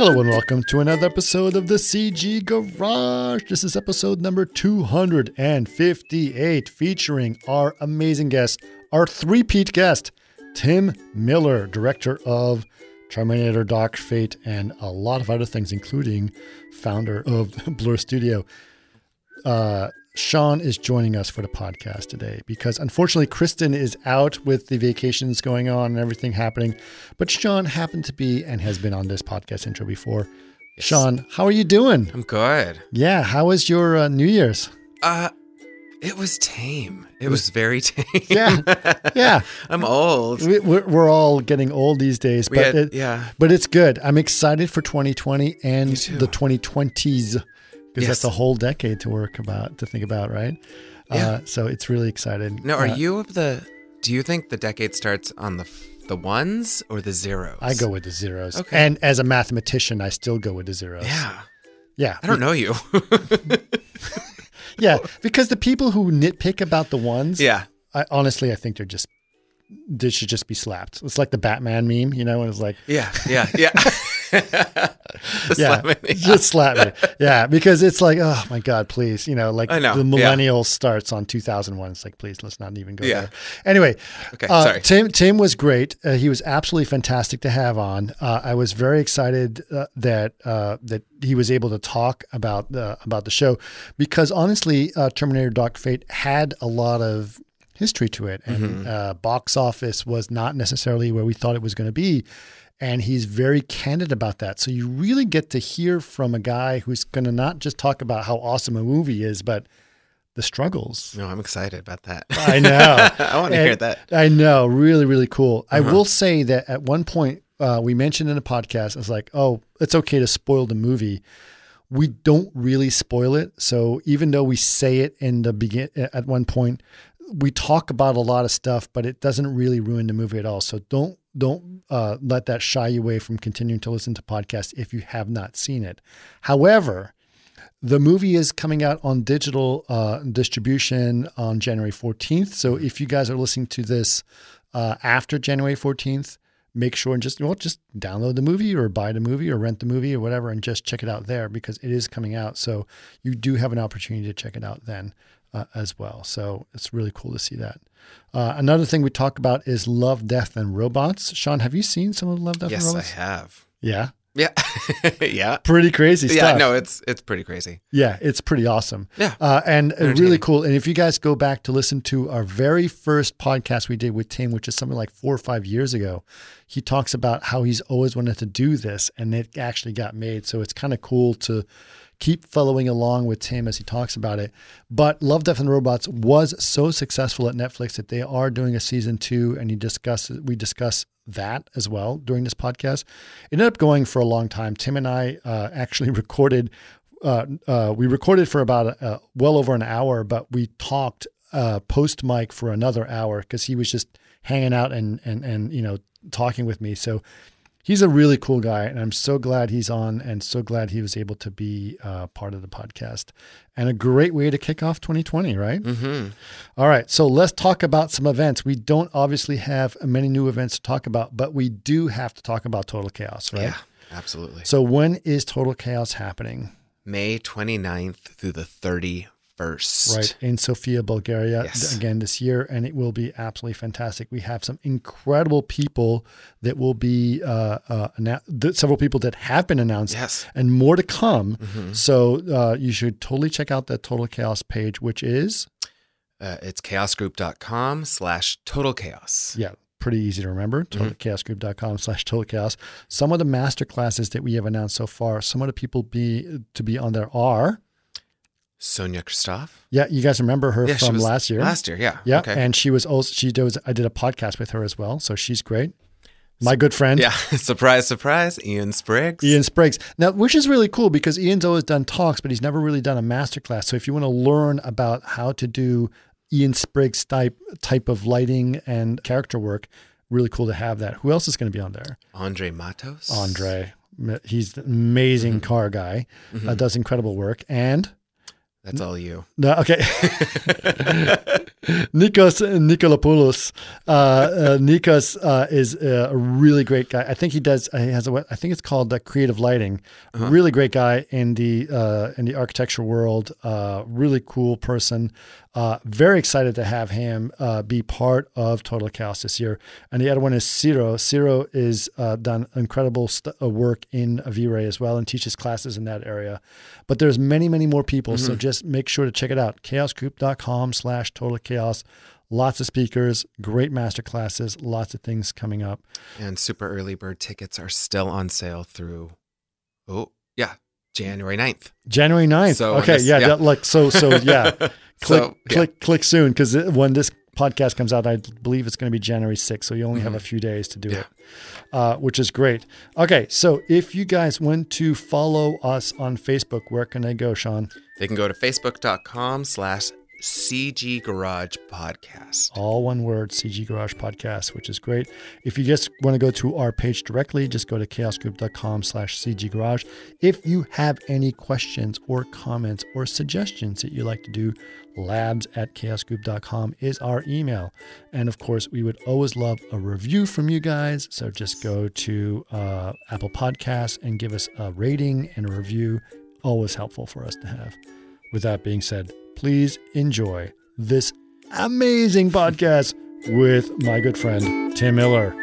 Hello and welcome to another episode of the CG Garage. This is episode number 258, featuring our amazing guest, our three-peat guest, Tim Miller, director of Terminator, Dark Fate, and a lot of other things, including founder of Blur Studio. Sean is joining us for the podcast today because unfortunately Kristen is out with the vacations going on and everything happening, but Sean happened to be and has been on this podcast intro before. Yes. Sean, how are you doing? I'm good. Yeah. How was your New Year's? It was tame. It was very tame. Yeah. I'm old. We're all getting old these days, but it's good. I'm excited for 2020 and the 2020s. Because that's a whole decade to think about, right? Yeah. So it's really exciting. Now, do you think the decade starts on the ones or the zeros? I go with the zeros. Okay. And as a mathematician, I still go with the zeros. Yeah. I don't know you. Yeah, because the people who nitpick about the ones, I think they should just be slapped. It's like the Batman meme, and it's like... Yeah. Just slap me. Yeah, because it's like, oh my God, please. I know. The millennial starts on 2001. It's like, please, let's not even go there. Anyway, okay, sorry. Tim was great. He was absolutely fantastic to have on. I was very excited that he was able to talk about the show because honestly, Terminator Dark Fate had a lot of history to it, and box office was not necessarily where we thought it was going to be. And he's very candid about that. So you really get to hear from a guy who's going to not just talk about how awesome a movie is, but the struggles. No, I'm excited about that. I know. I want to hear that. I know. Really, really cool. I will say that at one point we mentioned in a podcast, I was like, oh, it's okay to spoil the movie. We don't really spoil it. So even though we say it in the at one point, we talk about a lot of stuff, but it doesn't really ruin the movie at all. So don't let that shy you away from continuing to listen to podcasts if you have not seen it. However, the movie is coming out on digital distribution on January 14th. So if you guys are listening to this after January 14th, make sure and just download the movie or buy the movie or rent the movie or whatever and just check it out there because it is coming out. So you do have an opportunity to check it out then as well. So it's really cool to see that. Another thing we talk about is Love, Death, and Robots. Sean, have you seen some of Love, Death, and Robots? Yes, I have. Yeah? Yeah. Yeah. Pretty crazy stuff. Yeah, no, it's pretty crazy. Yeah, it's pretty awesome. Yeah. And really cool. And if you guys go back to listen to our very first podcast we did with Tim, which is something like 4 or 5 years ago, he talks about how he's always wanted to do this and it actually got made. So it's kind of cool to keep following along with Tim as he talks about it. But Love, Death, and Robots was so successful at Netflix that they are doing a season 2, and we discuss that as well during this podcast. It ended up going for a long time. Tim and I actually recorded. We recorded for about well over an hour, but we talked post mic for another hour because he was just hanging out and talking with me. So he's a really cool guy, and I'm so glad he's on and so glad he was able to be part of the podcast. And a great way to kick off 2020, right? Mm-hmm. All right, so let's talk about some events. We don't obviously have many new events to talk about, but we do have to talk about Total Chaos, right? Yeah, absolutely. So when is Total Chaos happening? May 29th through the 31st. Right, in Sofia, Bulgaria, yes. Again this year, and it will be absolutely fantastic. We have some incredible people that will be, several people that have been announced, yes, and more to come. Mm-hmm. So you should totally check out that Total Chaos page, which is? It's chaosgroup.com/total chaos. Yeah. Pretty easy to remember, chaosgroup.com/total chaos. Some of the master classes that we have announced so far, some of the people to be on there are Sonia Christoph. Yeah, you guys remember her from last year? Last year, yeah. Yeah, okay. And I did a podcast with her as well, so she's great. My good friend. Yeah, surprise, surprise, Ian Spriggs. Now, which is really cool because Ian's always done talks, but he's never really done a masterclass. So if you want to learn about how to do Ian Spriggs type of lighting and character work, really cool to have that. Who else is going to be on there? Andre Matos. He's an amazing car guy, does incredible work. And That's all you. No, okay. Nikos Nikolopoulos. Nikos is a really great guy. I think he has I think it's called Creative Lighting. Really great guy in the architecture world. Really cool person. Very excited to have him be part of Total Chaos this year. And the other one is Ciro. Ciro is done incredible work in V-Ray as well and teaches classes in that area. But there's many, many more people. So just make sure to check it out. chaosgroup.com/Total Chaos. Lots of speakers, great master classes, lots of things coming up. And super early bird tickets are still on sale through, January 9th. January 9th. So okay, yeah. Click soon, because when this podcast comes out, I believe it's going to be January 6th. So you only have a few days to do it, which is great. Okay, so if you guys want to follow us on Facebook, where can they go, Sean? They can go to facebook.com/CG Garage Podcast. All one word, CG Garage Podcast, which is great. If you just want to go to our page directly, just go to chaosgroup.com/CG Garage. If you have any questions or comments or suggestions that you'd like to do, labs@chaosgroup.com is our email. And of course, we would always love a review from you guys. So just go to Apple Podcasts and give us a rating and a review. Always helpful for us to have. With that being said, please enjoy this amazing podcast with my good friend, Tim Miller.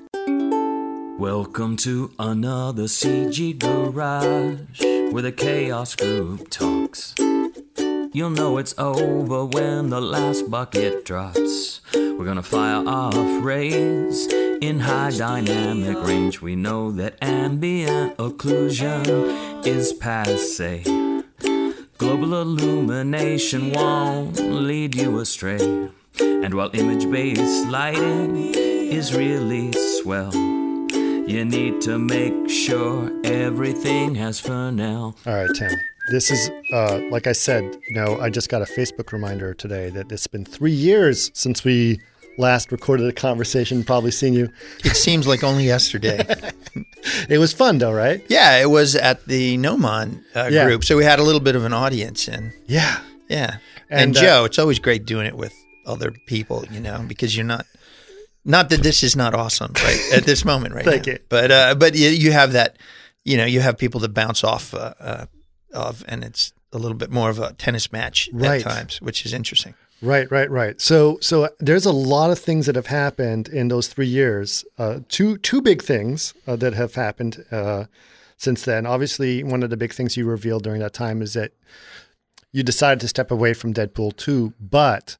Welcome to another CG Garage, where the Chaos Group talks. You'll know it's over when the last bucket drops. We're gonna fire off rays in high dynamic range. We know that ambient occlusion is passe. Global illumination won't lead you astray. And while image-based lighting is really swell, you need to make sure everything has Fresnel. All right, Tim. This is, like I said, I just got a Facebook reminder today that it's been 3 years since we last recorded a conversation, probably seeing you. It seems like only yesterday. It was fun though, right? Yeah, it was at the Nomon group. So we had a little bit of an audience. And yeah. And Joe, it's always great doing it with other people, because you're not that this is not awesome, right? At this moment right Thank now. you. But you have that, you have people to bounce off of, and it's a little bit more of a tennis match at times, which is interesting. Right. So there's a lot of things that have happened in those 3 years. Two big things that have happened since then. Obviously, one of the big things you revealed during that time is that you decided to step away from Deadpool 2, but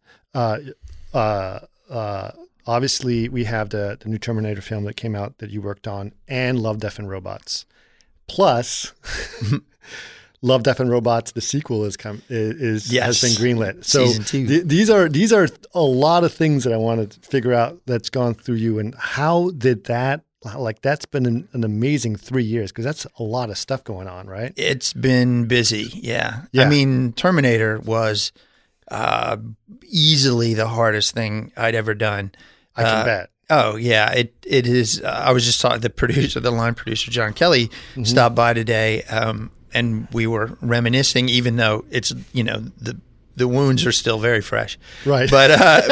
obviously we have the new Terminator film that came out that you worked on, and Love, Death, and Robots. Plus, Love, Death, and Robots, the sequel has been greenlit. So Season 2. These are a lot of things that I wanted to figure out that's gone through you, and how did that, that's been an amazing 3 years, because that's a lot of stuff going on, right? It's been busy. Yeah. I mean, Terminator was easily the hardest thing I'd ever done. I can bet. Oh yeah, it is. I was just talking, the line producer, John Kelly, stopped by today, and we were reminiscing, even though it's, the wounds are still very fresh. Right. But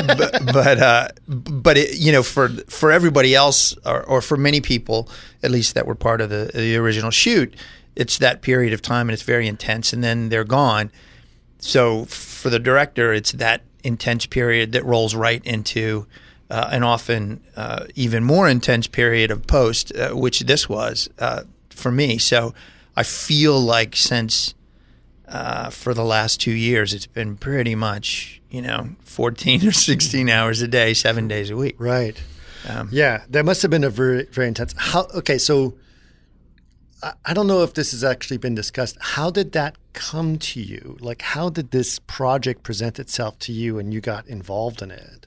it, for everybody else, or for many people, at least that were part of the original shoot, it's that period of time, and it's very intense, and then they're gone. So for the director, it's that intense period that rolls right into an often even more intense period of post, which this was for me. So I feel like since for the last 2 years, it's been pretty much, 14 or 16 hours a day, 7 days a week. Right. That must have been a very, very intense. So I don't know if this has actually been discussed. How did that come to you? How did this project present itself to you and you got involved in it?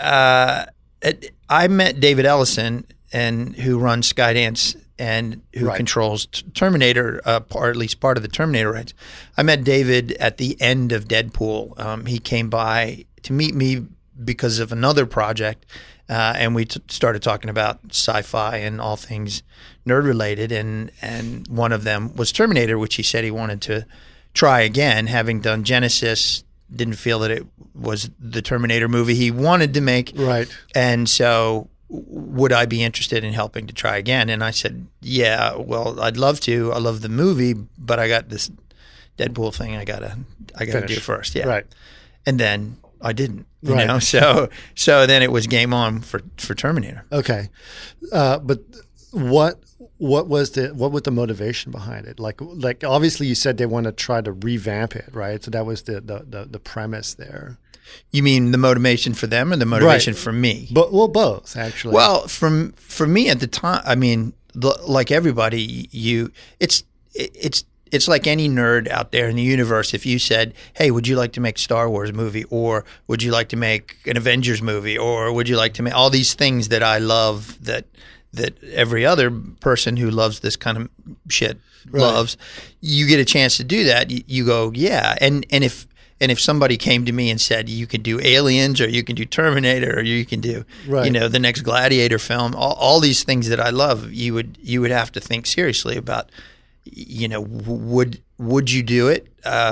I met David Ellison, who runs Skydance and who controls Terminator, or at least part of the Terminator rights. I met David at the end of Deadpool. He came by to meet me because of another project, and we started talking about sci-fi and all things nerd-related, and one of them was Terminator, which he said he wanted to try again, having done Genesis. Didn't feel that it was the Terminator movie he wanted to make. Right. And so would I be interested in helping to try again? And I said, yeah, well, I'd love to. I love the movie, but I got this Deadpool thing I gotta do first. Yeah. Right. And then I didn't, you know? So then it was game on for Terminator. Okay. But what was the motivation behind it? Like obviously you said they want to try to revamp it, right? So that was the premise there. You mean the motivation for them or the motivation for me? But both actually. Well, for me at the time, I mean, like everybody, it's like any nerd out there in the universe. If you said, "Hey, would you like to make a Star Wars movie, or would you like to make an Avengers movie, or would you like to make all these things that I love that every other person who loves this kind of shit loves," you get a chance to do that. You go, yeah, and if somebody came to me and said, you can do Aliens, or you can do Terminator, or you can do, the next Gladiator film, all these things that I love, you would have to think seriously about, would you do it,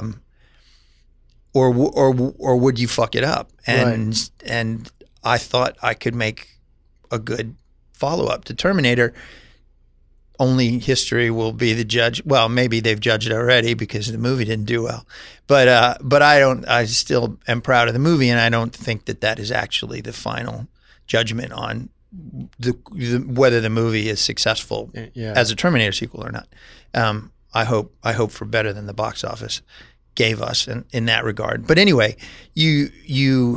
or would you fuck it up? And I thought I could make a good follow-up to Terminator. Only history will be the judge. Well, maybe they've judged it already because the movie didn't do well. But I still am proud of the movie, and I don't think that is actually the final judgment on whether the movie is successful as a Terminator sequel or not. I hope for better than the box office gave us in that regard. But anyway, you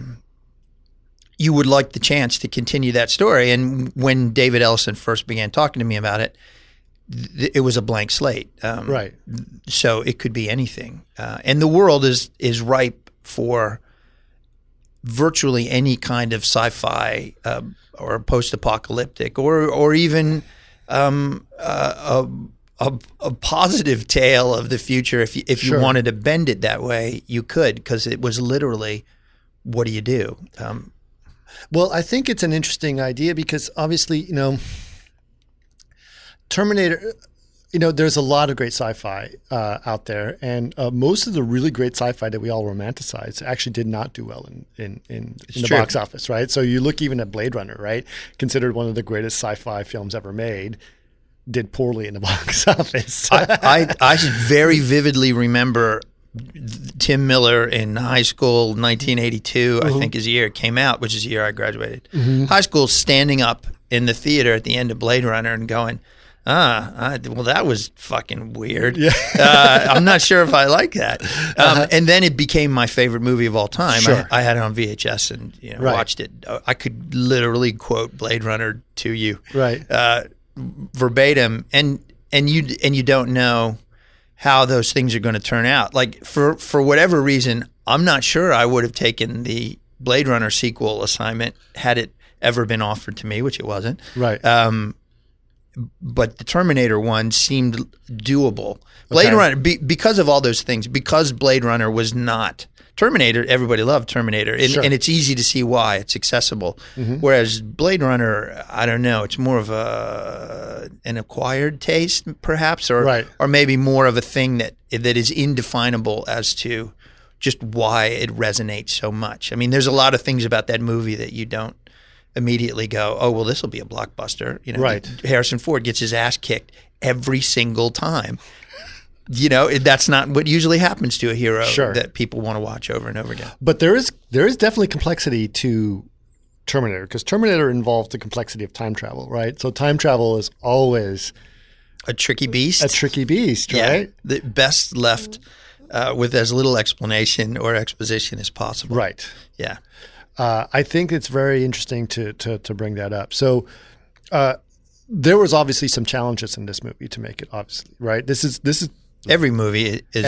would like the chance to continue that story. And when David Ellison first began talking to me about it, it was a blank slate. Right. So it could be anything. And the world is ripe for virtually any kind of sci-fi or post-apocalyptic or even a positive tale of the future. If you wanted to bend it that way, you could, because it was literally, what do you do? Well, I think it's an interesting idea because obviously, Terminator, there's a lot of great sci-fi out there, and most of the really great sci-fi that we all romanticize actually did not do well in the box office, right? So you look even at Blade Runner, right? Considered one of the greatest sci-fi films ever made, did poorly in the box office. I very vividly remember Tim Miller in high school, 1982, I think is the year it came out, which is the year I graduated. High school, standing up in the theater at the end of Blade Runner and going, well, that was fucking weird. Yeah. I'm not sure if I like that. And then it became my favorite movie of all time. Sure. I had it on VHS and watched it. I could literally quote Blade Runner to you, verbatim. And you don't know how those things are going to turn out. Like for whatever reason, I'm not sure I would have taken the Blade Runner sequel assignment had it ever been offered to me, which it wasn't. Right. But the Terminator one seemed doable. Blade Runner, because of all those things, because Blade Runner was not Terminator, everybody loved Terminator, and it's easy to see why. It's accessible. Whereas Blade Runner, I don't know, it's more of an acquired taste, perhaps, or maybe more of a thing that is indefinable as to just why it resonates so much. I mean, there's a lot of things about that movie that you don't immediately go, oh, well, this will be a blockbuster. Harrison Ford gets his ass kicked every single time. That's not what usually happens to a hero that people want to watch over and over again. But there is definitely complexity to Terminator, because Terminator involves the complexity of time travel, right? So time travel is always a tricky beast. Right? The best left with as little explanation or exposition as possible. Right. Yeah. I think it's very interesting to bring that up. So there was obviously some challenges in this movie to make it, obviously, right? This is every movie is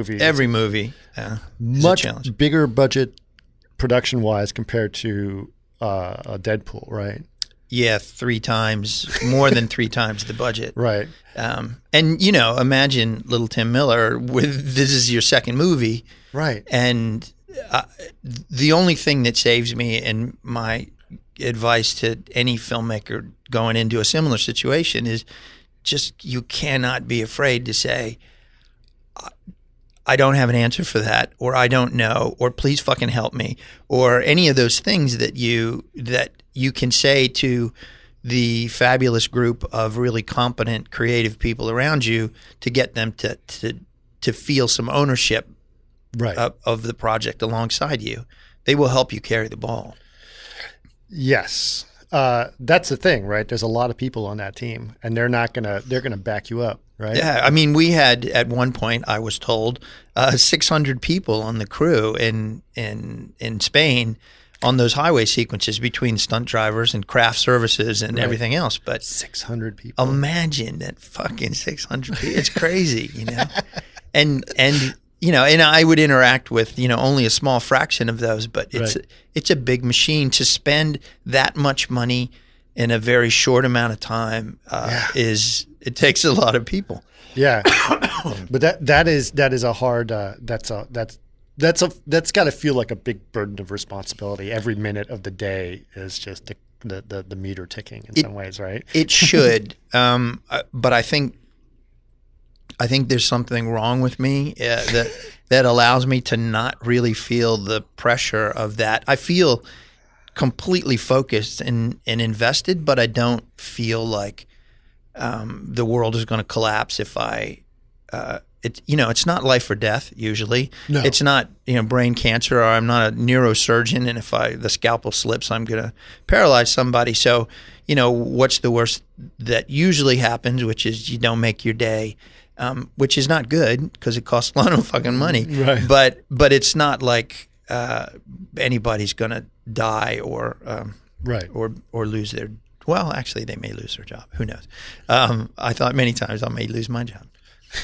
much bigger budget production wise compared to a Deadpool, right? Yeah, 3 times, more than 3 times the budget. Right. And imagine little Tim Miller this is your second movie. Right. And the only thing that saves me, and my advice to any filmmaker going into a similar situation, is just you cannot be afraid to say, I don't have an answer for that, or I don't know, or please fucking help me, or any of those things that you can say to the fabulous group of really competent, creative people around you to get them to feel some ownership Right. of the project alongside you. They will help you carry the ball. Yes. That's the thing, right? There's a lot of people on that team, and they're gonna back you up, right? Yeah, I mean, we had at one point, I was told, 600 people on the crew in Spain on those highway sequences between stunt drivers and craft services and everything else. But 600 people. Imagine that fucking 600 people. It's crazy, you know. And you know, and I would interact with, you know, only a small fraction of those, but it's a big machine to spend that much money in a very short amount of time. It takes a lot of people. Yeah, but that is a hard. That's got to feel like a big burden of responsibility. Every minute of the day is just the meter ticking in some ways, right? It should, but I think there's something wrong with me that allows me to not really feel the pressure of that. I feel completely focused and invested, but I don't feel like the world is going to collapse if I. It's not life or death usually. No. It's not brain cancer, or I'm not a neurosurgeon, and if the scalpel slips, I'm going to paralyze somebody. So what's the worst that usually happens, which is you don't make your day. Which is not good because it costs a lot of fucking money. Right. But it's not like anybody's gonna die or lose their. Well, actually, they may lose their job. Who knows? I thought many times I may lose my job.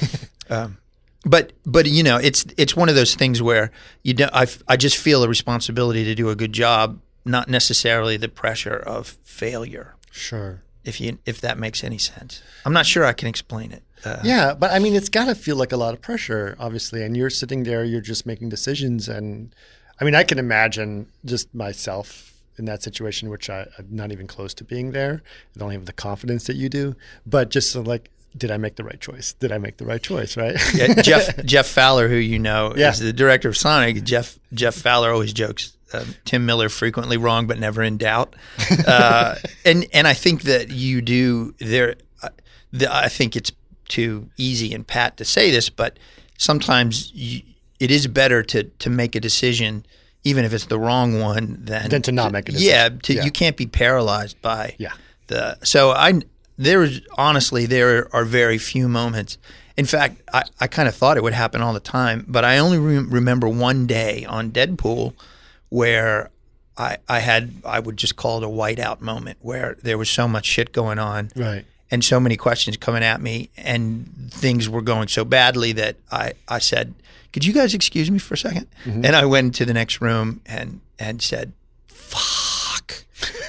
But it's one of those things where I just feel a responsibility to do a good job, not necessarily the pressure of failure. Sure. If that makes any sense, I'm not sure I can explain it. Yeah, but I mean, it's got to feel like a lot of pressure, obviously. And you're sitting there, you're just making decisions. And I mean, I can imagine just myself in that situation, which I'm not even close to being there. I don't have the confidence that you do. But just like, did I make the right choice? Did I make the right choice, right? Yeah, Jeff Fowler, who is the director of Sonic. Jeff Fowler always jokes, Tim Miller frequently wrong but never in doubt. And I think that you do there. I think it's too easy and pat to say this, but sometimes it is better to make a decision, even if it's the wrong one, than to not make a decision. Yeah, you can't be paralyzed by the. So there are very few moments. In fact, I kind of thought it would happen all the time, but I only remember one day on Deadpool where I would just call it a whiteout moment, where there was so much shit going on. Right. And so many questions coming at me, and things were going so badly that I said, "Could you guys excuse me for a second?" Mm-hmm. And I went into the next room and said, "Fuck."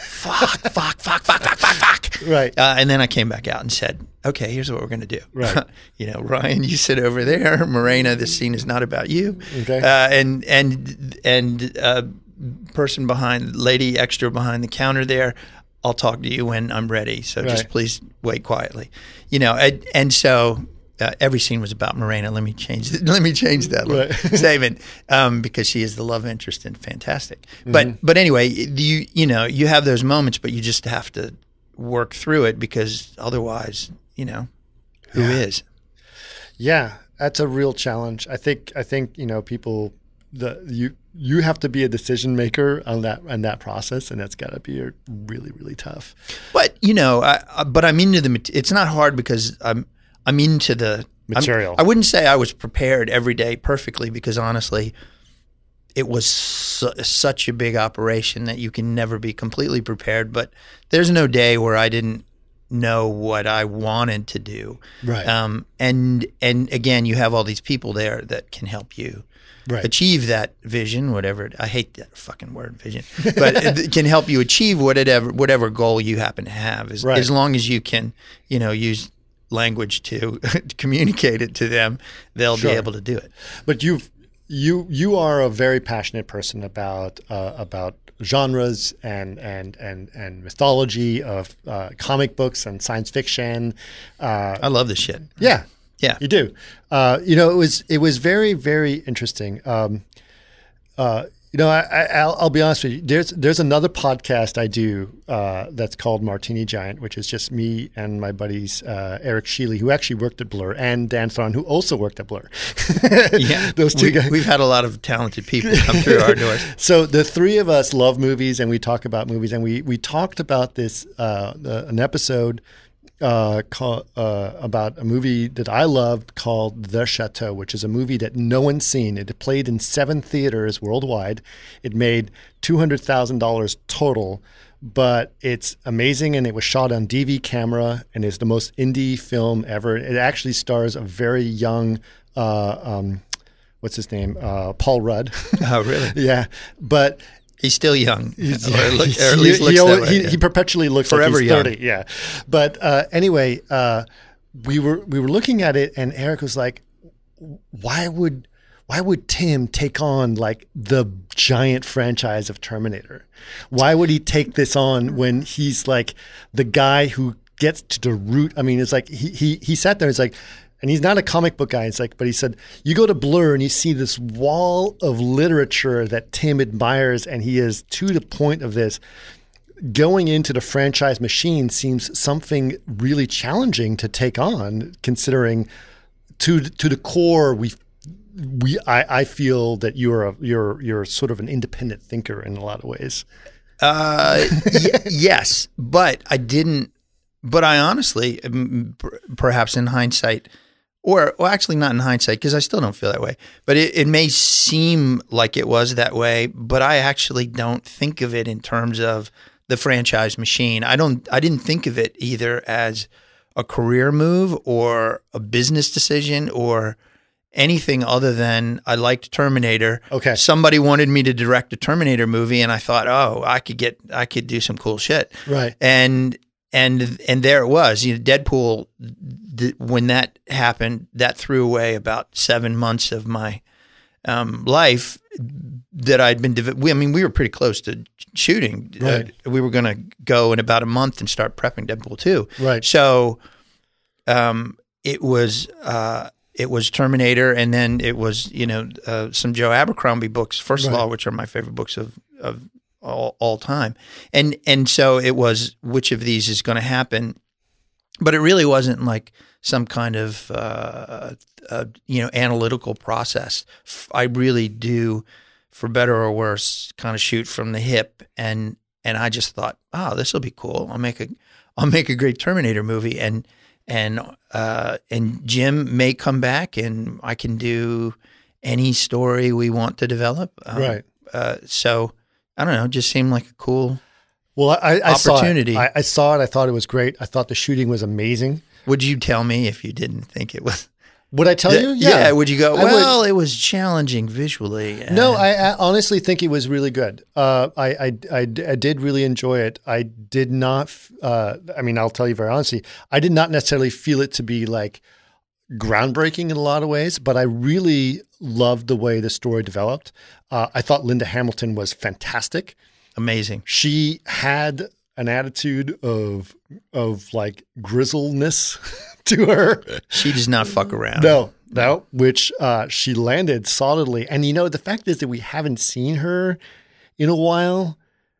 Right. And then I came back out and said, "Okay, here's what we're going to do. Right. Ryan, you sit over there. Morena, this scene is not about you. Okay. And person lady extra behind the counter there, I'll talk to you when I'm ready. So just please wait quietly." And so every scene was about Morena. Let me change that statement because she is the love interest and fantastic. Mm-hmm. But anyway, you have those moments, but you just have to work through it because otherwise, who is? Yeah, that's a real challenge. I think people. You have to be a decision maker on that process, and that's got to be really, really tough. But but I'm into it's not hard because I'm into the material. I wouldn't say I was prepared every day perfectly because honestly, it was such a big operation that you can never be completely prepared. But there's no day where I didn't know what I wanted to do. Right. And again, you have all these people there that can help you. Right. Achieve that vision, whatever. I hate that fucking word, vision, but it can help you achieve whatever goal you happen to have. As long as you can, use language to communicate it to them, they'll be able to do it. But you are a very passionate person about genres and mythology of comic books and science fiction. I love this shit. Yeah. Yeah. You do. It was very, very interesting. I'll be honest with you. There's another podcast I do that's called Martini Giant, which is just me and my buddies Eric Sheely, who actually worked at Blur, and Dan Thron, who also worked at Blur. Yeah, those two guys. We've had a lot of talented people come through our doors. So the three of us love movies, and we talk about movies, and we talked about this an episode about a movie that I loved called The Chateau, which is a movie that no one's seen. It played in 7 theaters worldwide. It made $200,000 total, but it's amazing, and it was shot on DV camera, and it's the most indie film ever. It actually stars a very young, what's his name? Paul Rudd. Oh, really? Yeah, but he's still young, he perpetually looks forever like he's 30. young. Yeah, but anyway, we were looking at it, and Eric was like, "Why would Tim take on like the giant franchise of Terminator? Why would he take this on when he's like the guy who gets to the root?" I mean, it's like he sat there. It's like. And he's not a comic book guy. It's like, but he said, you go to Blur and you see this wall of literature that Tim admires, and he is to the point of this. Going into the franchise machine seems something really challenging to take on, considering to the core, I feel that you're sort of an independent thinker in a lot of ways. Yes, but I didn't. But I honestly, perhaps in hindsight. Or actually not in hindsight, because I still don't feel that way. But it may seem like it was that way, but I actually don't think of it in terms of the franchise machine. I didn't think of it either as a career move or a business decision or anything other than I liked Terminator. Okay. Somebody wanted me to direct a Terminator movie, and I thought, oh, I could do some cool shit. Right. And there it was. Deadpool. When that happened, that threw away about 7 months of my life that I'd been. We were pretty close to shooting. Right. We were going to go in about a month and start prepping Deadpool 2. Right. So, it was Terminator, and then it was some Joe Abercrombie books. First of all, which are my favorite books of all time, and so it was which of these is going to happen. But it really wasn't like some kind of analytical process. I really do, for better or worse, kind of shoot from the hip, and I just thought, oh, this will be cool. I'll make a great Terminator movie, and Jim may come back, and I can do any story we want to develop. Right. So I don't know. It just seemed like a cool. Well, I opportunity. Saw it. I saw it. I thought it was great. I thought the shooting was amazing. Would you tell me if you didn't think it was? Would I tell you? Yeah. Would you go, well, it was challenging visually. No, I honestly think it was really good. I did really enjoy it. I did not, I'll tell you very honestly, I did not necessarily feel it to be like groundbreaking in a lot of ways, but I really loved the way the story developed. I thought Linda Hamilton was fantastic. Amazing. She had an attitude of like grizzleness to her. She does not fuck around. No, which she landed solidly. And the fact is that we haven't seen her in a while.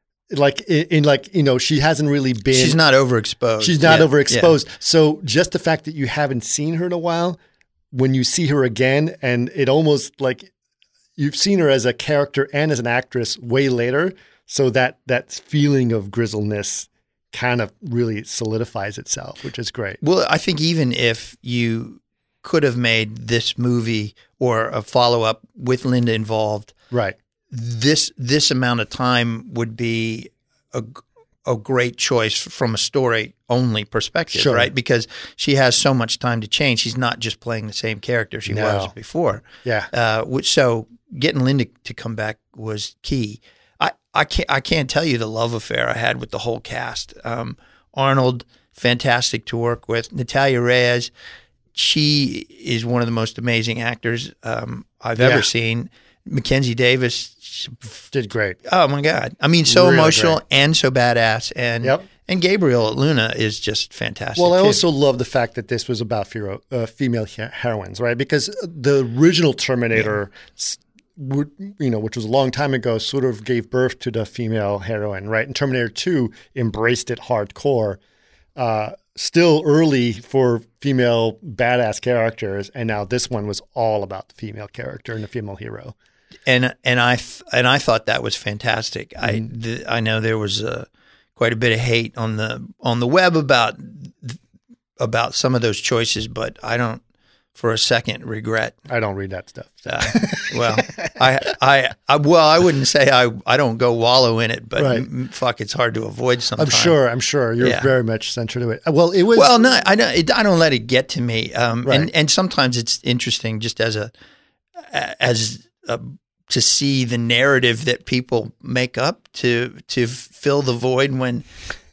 She hasn't really been. She's not overexposed. She's not overexposed. Yeah. So just the fact that you haven't seen her in a while, when you see her again, and it almost like you've seen her as a character and as an actress way later. So that feeling of grizzleness kind of really solidifies itself, which is great. Well, I think even if you could have made this movie or a follow-up with Linda involved, right? This amount of time would be a great choice from a story-only perspective, sure. Right? Because she has so much time to change. She's not just playing the same character she was before. Yeah. So getting Linda to come back was key. I can't tell you the love affair I had with the whole cast. Arnold, fantastic to work with. Natalia Reyes, she is one of the most amazing actors I've ever seen. Mackenzie Davis did great. Oh my God! I mean, so really emotional great. and so badass, and And Gabriel Luna is just fantastic. Well, I too. also love the fact that this was about female heroines, right? Because the original Terminator, which was a long time ago, sort of gave birth to the female heroine, right? And Terminator 2 embraced it hardcore. Still early for female badass characters, and now this one was all about the female character and the female hero. And I thought that was fantastic. I know there was quite a bit of hate on the web about some of those choices, but I don't for a second regret. I don't read that stuff. So. Well, I wouldn't say I don't go wallow in it, but right. Fuck, it's hard to avoid sometimes. I'm sure you're very much centered to it. Well, it was. Well, no, I don't let it get to me. Right. And sometimes it's interesting just to see the narrative that people make up to fill the void when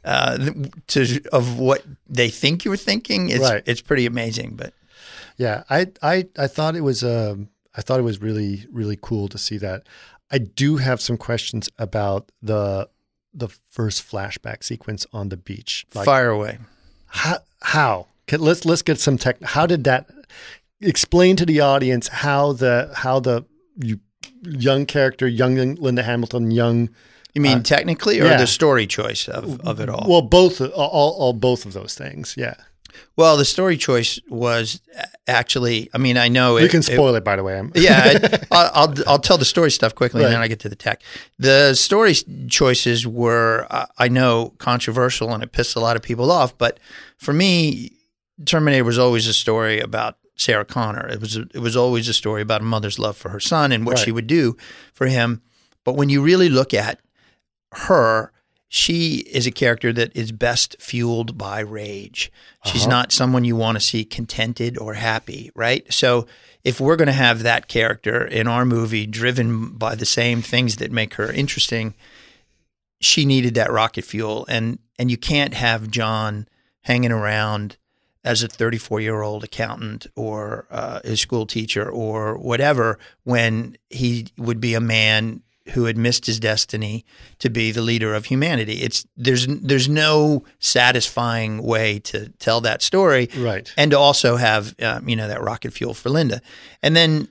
of what they think you're thinking. It's pretty amazing, but. Yeah, I thought it was really, really cool to see that. I do have some questions about the first flashback sequence on the beach. Fire away. How? Let's get some tech. How did that explain to the audience how the young character, young Linda Hamilton, young. You mean technically, or the story choice of it all? Well, both of those things. Yeah. Well, the story choice was actually, I mean, I know you can spoil it, by the way. I'll tell the story stuff quickly, and then I get to the tech. The story choices were, I know, controversial, and it pissed a lot of people off. But for me, Terminator was always a story about Sarah Connor. It was always a story about a mother's love for her son and what she would do for him. But when you really look at her, she is a character that is best fueled by rage. She's not someone you want to see contented or happy, right? So if we're going to have that character in our movie driven by the same things that make her interesting, she needed that rocket fuel. And you can't have John hanging around as a 34-year-old accountant or a school teacher or whatever when he would be a man who had missed his destiny to be the leader of humanity. There's no satisfying way to tell that story, right? And to also have that rocket fuel for Linda. And then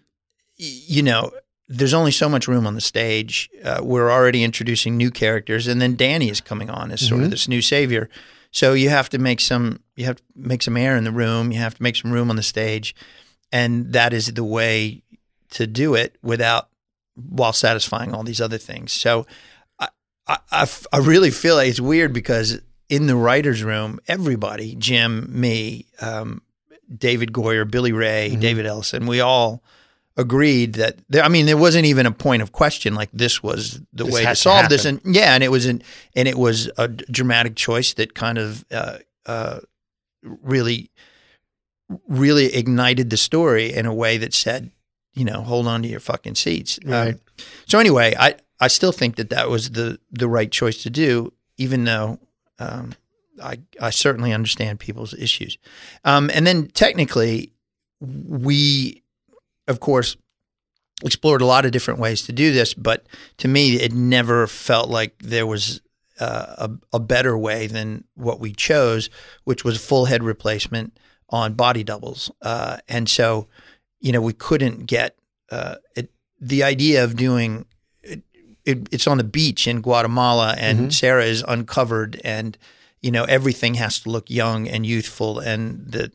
there's only so much room on the stage. We're already introducing new characters, and then Danny is coming on as sort of this new savior. So you have to make some air in the room. You have to make some room on the stage, and that is the way to do it while satisfying all these other things. So I really feel like it's weird because in the writer's room, everybody, Jim, me, David Goyer, Billy Ray, David Ellison, we all agreed that there wasn't even a point of question. Like this was the way to solve this. And it was a dramatic choice that kind of really, really ignited the story in a way that said, hold on to your fucking seats. Right. So anyway, I still think that was the right choice to do, even though I certainly understand people's issues. And then technically, we, of course, explored a lot of different ways to do this, but to me, it never felt like there was a better way than what we chose, which was full head replacement on body doubles. And so, we couldn't get the idea of doing it's on the beach in Guatemala, and Sarah is uncovered, and everything has to look young and youthful, and the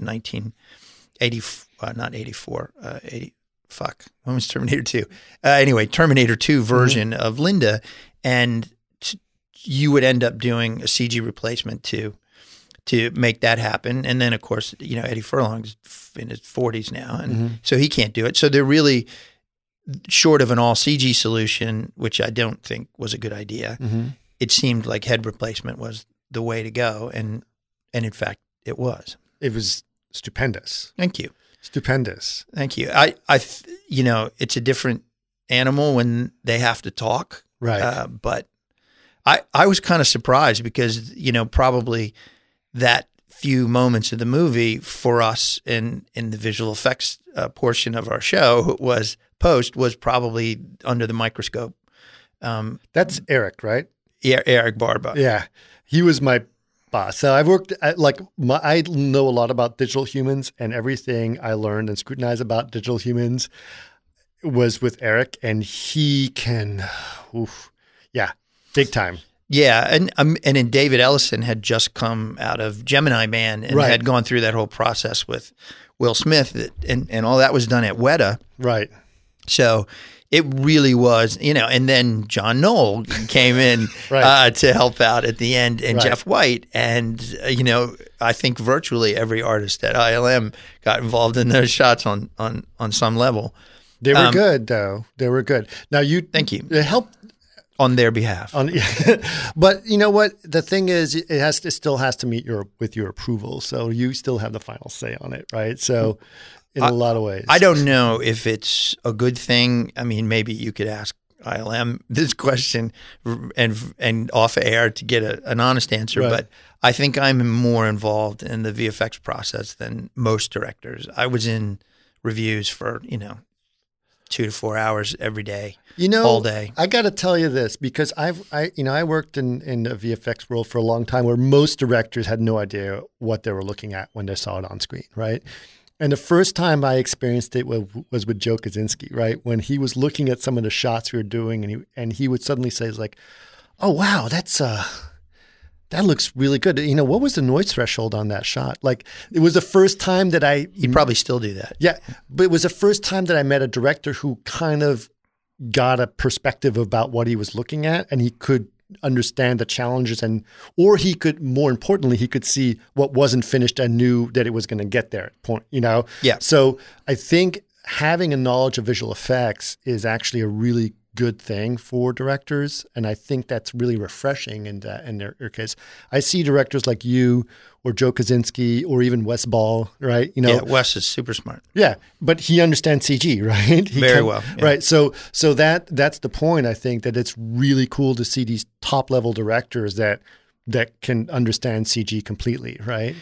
1980 not 84 80 fuck when was Terminator 2 anyway Terminator 2 version of Linda, and you would end up doing a CG replacement to make that happen. And then, of course, Eddie Furlong's in his 40s now, and so he can't do it. So they're really short of an all CG solution, which I don't think was a good idea. It seemed like head replacement was the way to go, and in fact, it was. It was stupendous. Thank you. Stupendous. Thank you. It's a different animal when they have to talk, right? But I was kind of surprised because probably that few moments of the movie for us in the visual effects portion of our show was probably under the microscope. That's Eric, right? Yeah, Eric Barba. Yeah. He was my boss. So I've worked at, I know a lot about digital humans, and everything I learned and scrutinized about digital humans was with Eric, and he can, big time. Yeah, and then David Ellison had just come out of Gemini Man and had gone through that whole process with Will Smith, and all that was done at Weta. Right. So it really was, and then John Knoll came in to help out at the end, and Jeff White, and I think virtually every artist at ILM got involved in those shots on some level. They were good, though. They were good. Now thank you. It helped. On their behalf. But you know what? The thing is, it still has to meet with your approval. So you still have the final say on it, right? So in a lot of ways. I don't know if it's a good thing. I mean, maybe you could ask ILM this question and off air to get an honest answer. Right. But I think I'm more involved in the VFX process than most directors. I was in reviews for, 2 to 4 hours every day. All day. I got to tell you this because I worked in the VFX world for a long time where most directors had no idea what they were looking at when they saw it on screen, right? And the first time I experienced it was with Joe Kosinski, right? When he was looking at some of the shots we were doing, and he would suddenly say, like, "Oh wow, that looks really good." What was the noise threshold on that shot? Like, it was the first time that He'd probably still do that. Yeah, but it was the first time that I met a director who kind of got a perspective about what he was looking at, and he could understand the challenges, or he could, more importantly, he could see what wasn't finished and knew that it was going to get there. Yeah. So I think having a knowledge of visual effects is actually a really good thing for directors, and I think that's really refreshing in their case. I see directors like you or Joe Kosinski or even Wes Ball, right? Yeah, Wes is super smart. Yeah, but he understands CG, right? Very well. Yeah. Right. So that's the point. I think that it's really cool to see these top level directors that can understand CG completely, right?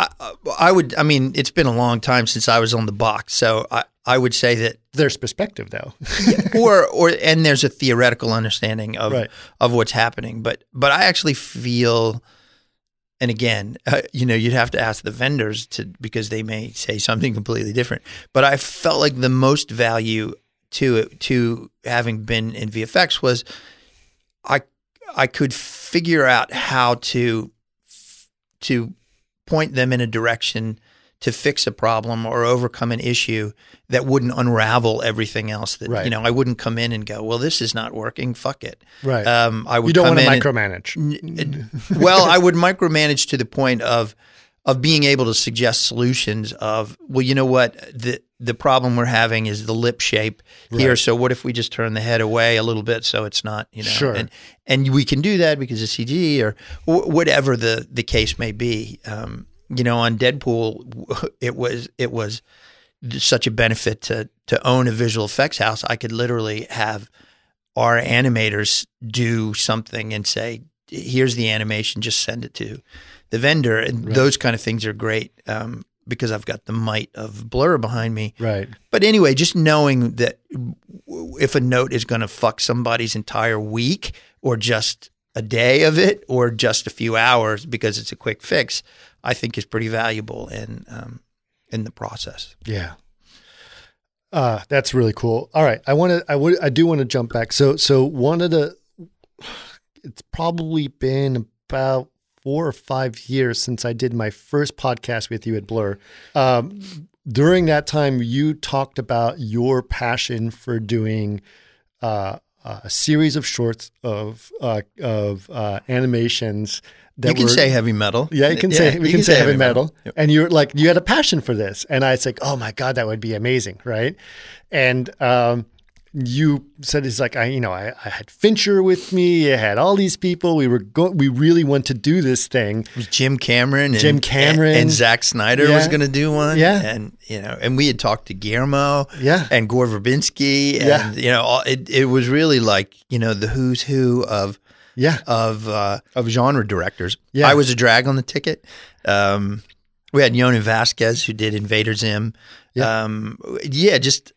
I mean, it's been a long time since I was on the box, so I would say that there's perspective though, and there's a theoretical understanding of what's happening. But I actually feel, and again, you'd have to ask the vendors because they may say something completely different. But I felt like the most value to having been in VFX was I could figure out how to point them in a direction to fix a problem or overcome an issue that wouldn't unravel everything else. That I wouldn't come in and go, well, this is not working. Fuck it. Right. I would. You don't want to micromanage. Well, I would micromanage to the point of being able to suggest solutions. Of, well, you know what, the problem we're having is the lip shape here. So what if we just turn the head away a little bit so it's not, Sure. And we can do that because of CG or whatever the case may be. On Deadpool, it was such a benefit to own a visual effects house. I could literally have our animators do something and say, here's the animation, just send it to the vendor. And those kind of things are great because I've got the might of Blur behind me. Right. But anyway, just knowing that if a note is going to fuck somebody's entire week or just a day of it or just a few hours because it's a quick fix, I think is pretty valuable in the process. Yeah. That's really cool. All right. I do want to jump back. So it's probably been about 4 or 5 years since I did my first podcast with you at Blur. During that time, you talked about your passion for doing a series of shorts of animations. You can say heavy metal. Yeah, we can say heavy metal. Yep. And you had a passion for this. And I was like, oh my God, that would be amazing. Right. And you said, it's like, I had Fincher with me. I had all these people. We really want to do this thing. It was Jim Cameron and Zack Snyder was going to do one. Yeah. And we had talked to Guillermo and Gore Verbinski. And, it was really like, the who's who of genre directors. Yeah. I was a drag on the ticket. We had Yonan Vasquez who did Invader Zim. Yeah.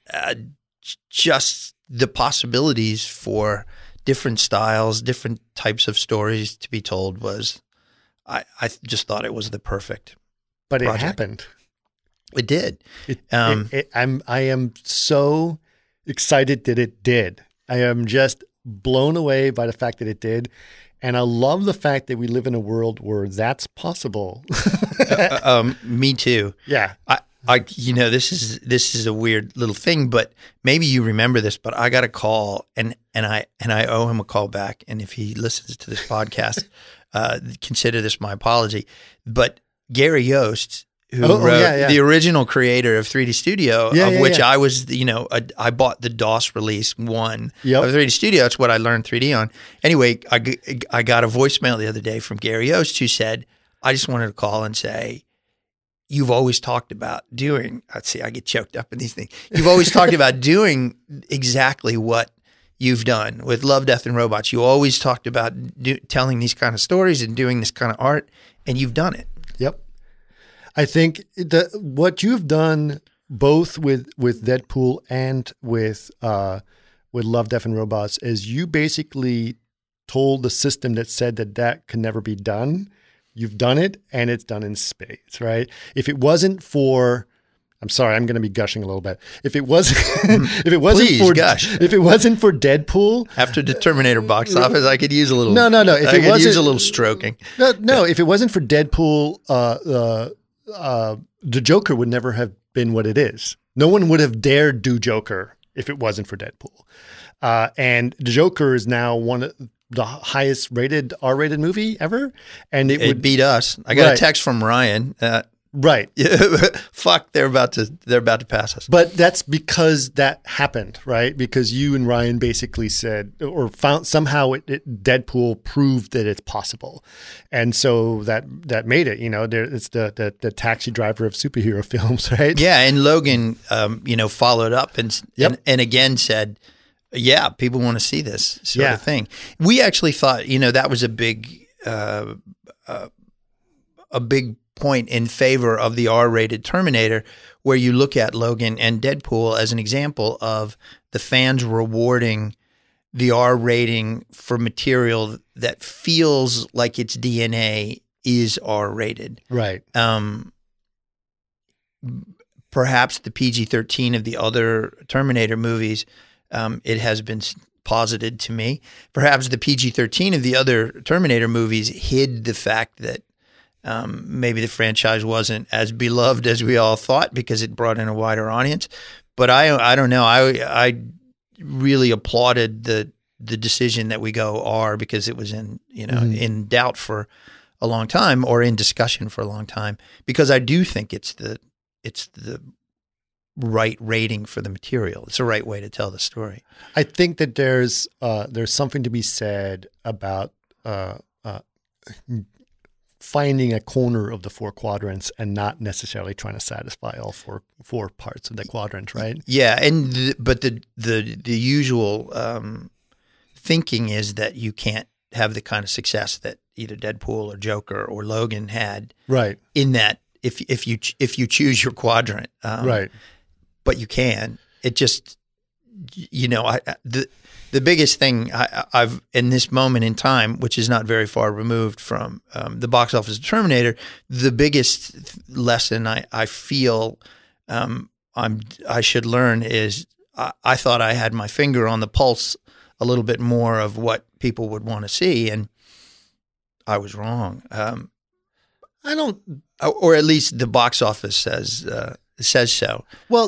Just the possibilities for different styles, different types of stories to be told was I just thought it was the perfect. But it project. happened. It did. I am so excited that it did. I am just blown away by the fact that it did. And I love the fact that we live in a world where that's possible. Me too. Yeah. This is a weird little thing, but maybe you remember this, but I got a call and I owe him a call back. And if he listens to this podcast, consider this my apology. But Gary Yost, who wrote the original creator of 3D Studio, of which I was, I bought the DOS release 1 of 3D Studio. That's what I learned 3D on. Anyway, I got a voicemail the other day from Gary Yost who said, I just wanted to call and say, you've always talked about doing, I get choked up in these things. You've always talked about doing exactly what you've done with Love, Death, and Robots. You always talked about telling these kind of stories and doing this kind of art, and you've done it. Yep. I think what you've done both with Deadpool and with Love, Death, and Robots is you basically told the system that said that could never be done. You've done it, and it's done in spades, right? If it wasn't for, I'm sorry, I'm going to be gushing a little bit. If it wasn't for Deadpool, after the Terminator box office, I could use a little. No. If I could use a little stroking. No. If it wasn't for Deadpool, the Joker would never have been what it is. No one would have dared do Joker if it wasn't for Deadpool. And the Joker is now one of the highest rated R-rated movie ever. And it would beat us. I got a text from Ryan. Right. Fuck, they're about to pass us. But that's because that happened, right? Because you and Ryan basically said, or found somehow Deadpool proved that it's possible. And so that made it, it's the taxi driver of superhero films, right? Yeah. And Logan, followed up and again said, yeah, people want to see this sort of thing. We actually thought, that was a big point in favor of the R-rated Terminator, where you look at Logan and Deadpool as an example of the fans rewarding the R rating for material that feels like its DNA is R-rated. Right. Perhaps the PG-13 of the other Terminator movies, it has been posited to me, perhaps the PG-13 of the other Terminator movies hid the fact that maybe the franchise wasn't as beloved as we all thought because it brought in a wider audience. But I don't know. I really applauded the decision that we go R because it was in doubt for a long time, or in discussion for a long time, because I do think it's the right rating for the material. It's the right way to tell the story. I think that there's something to be said about finding a corner of the 4 quadrants and not necessarily trying to satisfy all four parts of the quadrant, right? Yeah, but the usual thinking is that you can't have the kind of success that either Deadpool or Joker or Logan had, right? In that if you choose your quadrant, right? But you can. It just the biggest thing I've in this moment in time, which is not very far removed from the box office of Terminator, the biggest lesson I feel I should learn is I thought I had my finger on the pulse a little bit more of what people would want to see, and I was wrong. I don't, or at least the box office says so. Well,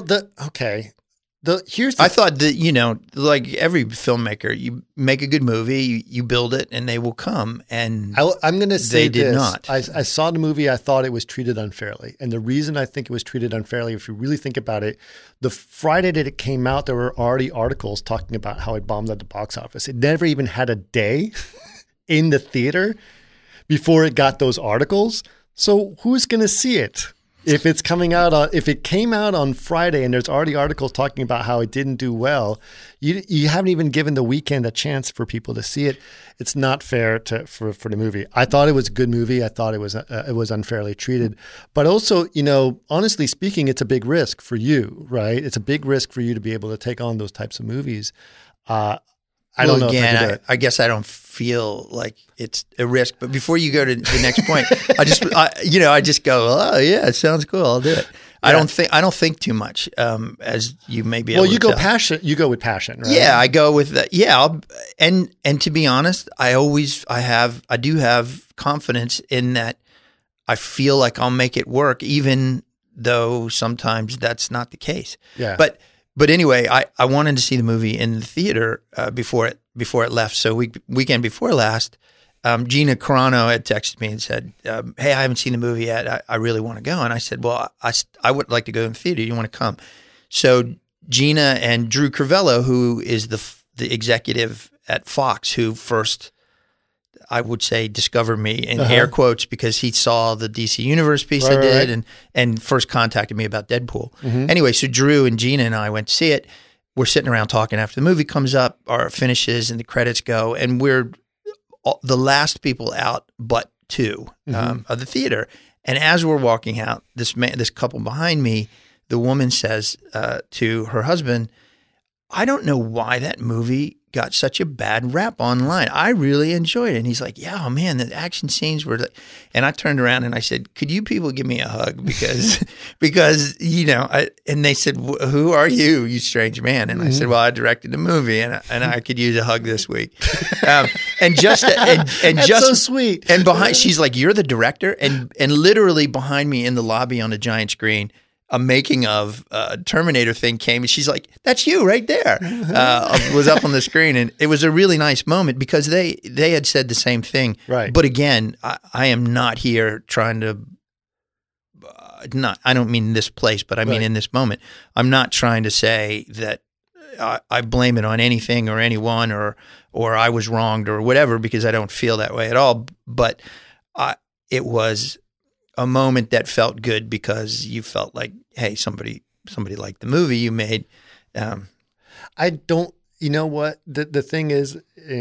I thought that, like every filmmaker, you make a good movie, you build it, and they will come. And I'm going to say they did not. I saw the movie. I thought it was treated unfairly. And the reason I think it was treated unfairly, if you really think about it, the Friday that it came out, there were already articles talking about how it bombed at the box office. It never even had a day in the theater before it got those articles. So who's going to see it? If it's coming out if it came out on Friday and there's already articles talking about how it didn't do well, you haven't even given the weekend a chance for people to see it. It's not fair for the movie. I thought it was a good movie. I thought it was unfairly treated, but also, honestly speaking, it's a big risk for you, right? It's a big risk for you to be able to take on those types of movies. I don't know if I could do it. I guess I don't feel like it's a risk. But before you go to the next point, I just go, oh yeah, it sounds cool. I'll do it. I don't think too much, as you may be able to you go tell. passion. You go with passion, right? Yeah, I go with that. Yeah, and to be honest, I do have confidence in that. I feel like I'll make it work, even though sometimes that's not the case. Yeah. But anyway, I wanted to see the movie in the theater before it left. So weekend before last, Gina Carano had texted me and said, "Hey, I haven't seen the movie yet. I really want to go." And I said, "Well, I would like to go in the theater. You want to come?" So Gina and Drew Crivello, who is the executive at Fox, who first, I would say, discovered me in air quotes because he saw the DC Universe piece I did and first contacted me about Deadpool. Mm-hmm. Anyway, so Drew and Gina and I went to see it. We're sitting around talking after the movie comes up, or finishes, and the credits go, and we're the last people out but two of the theater. And as we're walking out, this couple behind me, the woman says to her husband, "I don't know why that movie got such a bad rap online. I really enjoyed it." And he's like, "Yeah, oh man, the action scenes were," and I turned around and I said, "Could you people give me a hug? Because and they said, "Who are you, you strange man?" And I said, "Well, I directed the movie and I could use a hug this week." And just so sweet. And behind, she's like, "You're the director?" And literally behind me in the lobby on a giant screen, a making of Terminator thing came, and she's like, "That's you right there." Was up on the screen, and it was a really nice moment because they had said the same thing. Right. But again, I am not here trying to. I don't mean this place, but I mean in this moment. I'm not trying to say that I blame it on anything or anyone or I was wronged or whatever, because I don't feel that way at all. But it was a moment that felt good because you felt like, hey, somebody liked the movie you made. I don't. You know what? The thing is,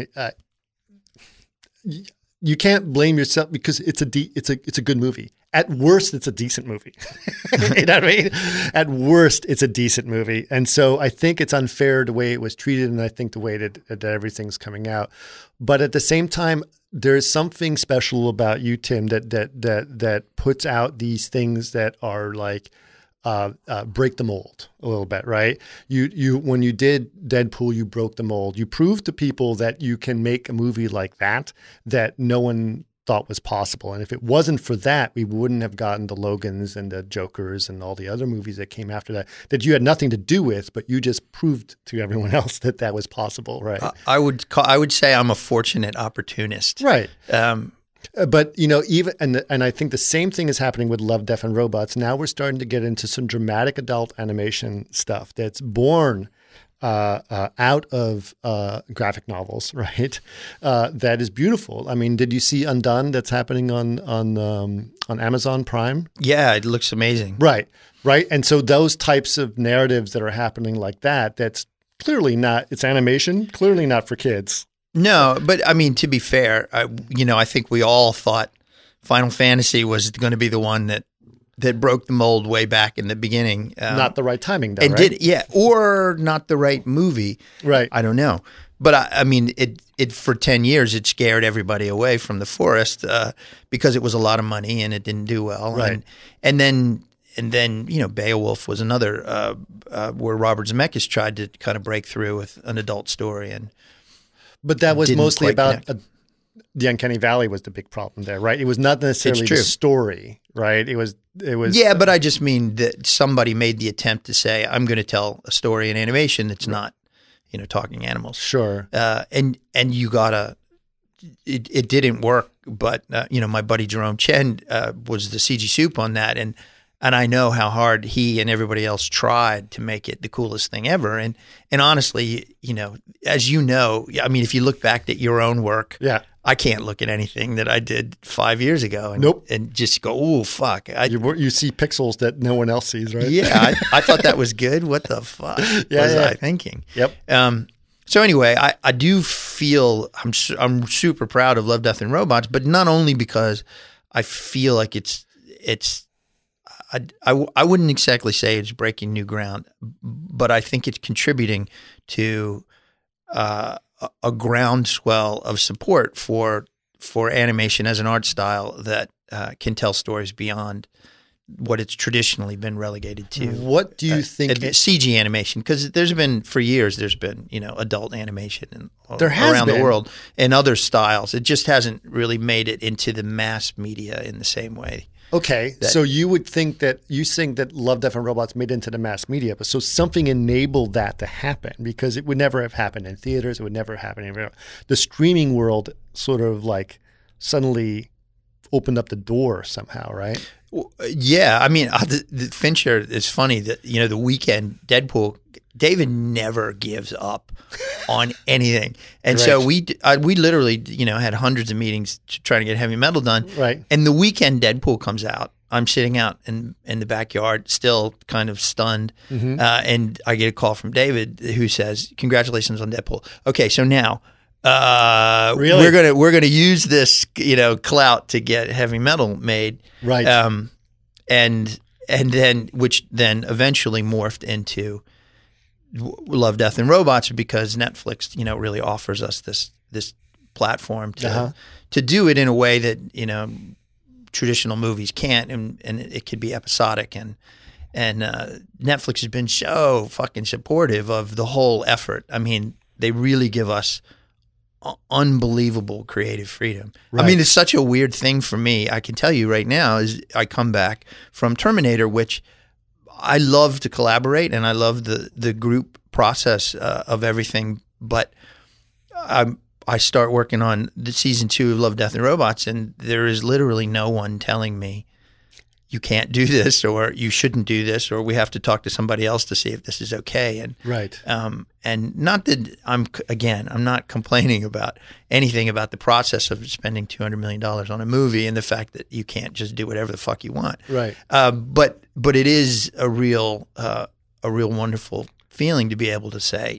you can't blame yourself because it's a good movie. At worst, it's a decent movie. You know what I mean? At worst, it's a decent movie. And so I think it's unfair the way it was treated, and I think the way that everything's coming out. But at the same time, there's something special about you, Tim, that puts out these things that are like break the mold a little bit, right? You when you did Deadpool, you broke the mold. You proved to people that you can make a movie like that no one thought was possible. And if it wasn't for that, we wouldn't have gotten the Logans and the Jokers and all the other movies that came after that you had nothing to do with, but you just proved to everyone else that was possible, right? I would say I'm a fortunate opportunist. Right. But even and I think the same thing is happening with Love, Death, and Robots. Now we're starting to get into some dramatic adult animation stuff that's born out of graphic novels, right? That is beautiful. I mean, did you see Undone? That's happening on Amazon Prime. Yeah, it looks amazing. Right. And so those types of narratives that are happening like that's clearly not. It's animation, clearly not for kids. No, but I mean, to be fair, I think we all thought Final Fantasy was going to be the one that broke the mold way back in the beginning. Not the right timing, though, and right? Or not the right movie. Right. I don't know. But I mean, it for 10 years, it scared everybody away from The Forest because it was a lot of money and it didn't do well. Right. And then Beowulf was another where Robert Zemeckis tried to kind of break through with an adult story. But that was mostly about the Uncanny Valley was the big problem there, right? It was not necessarily the story, right? It was. Yeah, but I just mean that somebody made the attempt to say, I'm going to tell a story in animation that's not, talking animals. Sure. And you gotta. It didn't work, but my buddy Jerome Chen was the CG soup on that, and I know how hard he and everybody else tried to make it the coolest thing ever. And honestly, as you know, I mean, if you look back at your own work, yeah, I can't look at anything that I did 5 years ago and just go, oh, fuck. You see pixels that no one else sees, right? Yeah, I thought that was good. What the fuck was I thinking? Yep. So anyway, I do feel I'm super proud of Love, Death, and Robots, but not only because I feel like it's I wouldn't exactly say it's breaking new ground, but I think it's contributing to a groundswell of support for animation as an art style that can tell stories beyond what it's traditionally been relegated to. What do you think? CG animation, because there's been adult animation There has around been. the world and other styles. It just hasn't really made it into the mass media in the same way. Okay, so you would think that Love, Death, and Robots made it into the mass media, but so something enabled that to happen, because it would never have happened in theaters. It would never happen in the streaming world. Sort of like suddenly opened up the door somehow, right? Yeah, I mean, the Fincher is funny that The Weeknd, Deadpool, David never gives up on anything, and so we literally had hundreds of meetings trying to get Heavy Metal done. Right. And The Weeknd, Deadpool comes out. I'm sitting out in the backyard, still kind of stunned, and I get a call from David who says, "Congratulations on Deadpool." Okay, so now. Really? We're gonna use this clout to get Heavy Metal made, Right? And then which then eventually morphed into Love, Death, and Robots, because Netflix really offers us this platform to do it in a way that traditional movies can't, and it could be episodic, and Netflix has been so fucking supportive of the whole effort. I mean, they really give us unbelievable creative freedom. Right. I mean, it's such a weird thing for me. I can tell you right now, is I come back from Terminator, which I love to collaborate and I love the group process of everything. But I start working on the season 2 of Love, Death, and Robots, and there is literally no one telling me you can't do this, or you shouldn't do this, or we have to talk to somebody else to see if this is okay. And Right. And not that I'm not complaining about anything about the process of spending $200 million on a movie and the fact that you can't just do whatever the fuck you want. Right. But it is a real wonderful feeling to be able to say,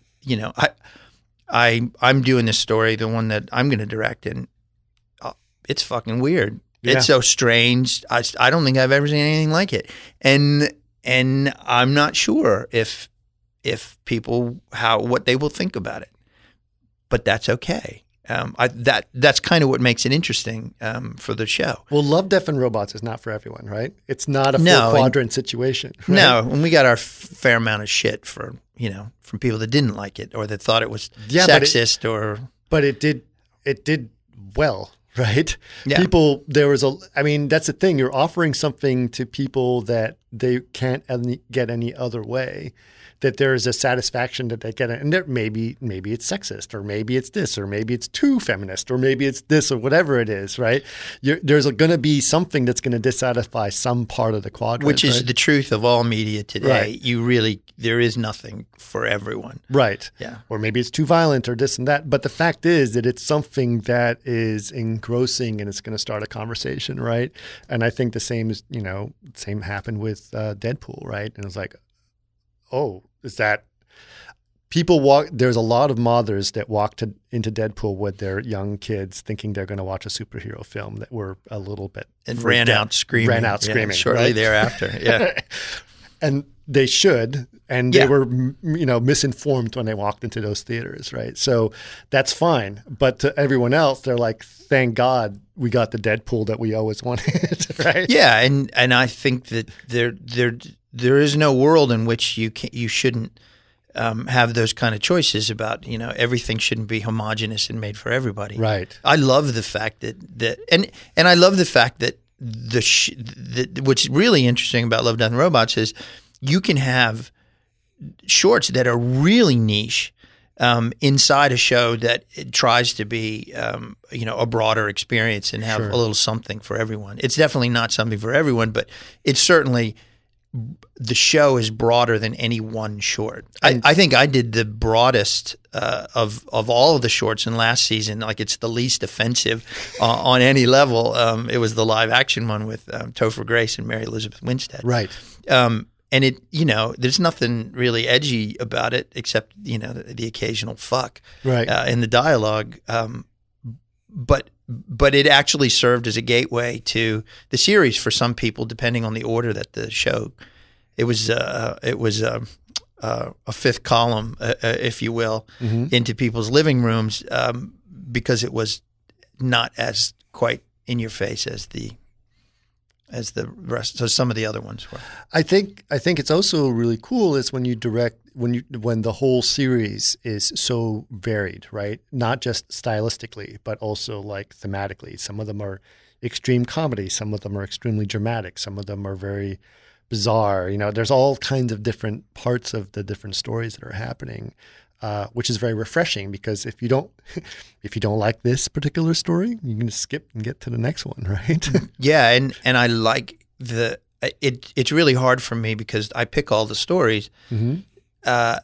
I'm doing this story, the one that I'm going to direct, and it's fucking weird. Yeah. It's so strange. I don't think I've ever seen anything like it, and I'm not sure if people what they will think about it, but that's okay. That's kind of what makes it interesting for the show. Well, Love, Death, and Robots is not for everyone, right? It's not a full quadrant situation. Right? No, and we got our fair amount of shit from people that didn't like it or that thought it was sexist but it did well. Right? Yeah. That's the thing. You're offering something to people that they can't get any other way, that there is a satisfaction that they get. And maybe it's sexist, or maybe it's this, or maybe it's too feminist, or maybe it's this, or whatever it is, right? There's going to be something that's going to dissatisfy some part of the quadrant. Which is the truth of all media today. Right. There is nothing for everyone. Right. Yeah. Or maybe it's too violent or this and that. But the fact is that it's something that is engrossing and it's going to start a conversation, right? And I think the same happened with Deadpool, right? And it was like, oh, is that people walk? There's a lot of mothers that walked into Deadpool with their young kids thinking they're going to watch a superhero film that were a little bit and ran out screaming shortly right? thereafter. Yeah. And they should, and they were, misinformed when they walked into those theaters, right? So that's fine. But to everyone else, they're like, thank God we got the Deadpool that we always wanted, right? Yeah, and I think that there is no world in which you shouldn't have those kind of choices about, everything shouldn't be homogenous and made for everybody. Right. I love the fact that I love the fact that what's really interesting about Love, Death, and Robots is you can have shorts that are really niche inside a show that it tries to be, a broader experience and have a little something for everyone. It's definitely not something for everyone, but it's certainly the show is broader than any one short. I think I did the broadest of all of the shorts in last season. Like, it's the least offensive on any level. It was the live action one with Topher Grace and Mary Elizabeth Winstead. Right. And it, there's nothing really edgy about it except, the occasional fuck in the dialogue. But it actually served as a gateway to the series for some people, depending on the order that the show. It was a fifth column, if you will, into people's living rooms because it was not as quite in your face as the rest. So some of the other ones were. I think it's also really cool is when you direct when the whole series is so varied, right? Not just stylistically, but also like thematically. Some of them are extreme comedy, some of them are extremely dramatic, some of them are very bizarre. There's all kinds of different parts of the different stories that are happening, which is very refreshing because if you don't like this particular story, you can just skip and get to the next one, right? Yeah, and I like it's really hard for me because I pick all the stories. But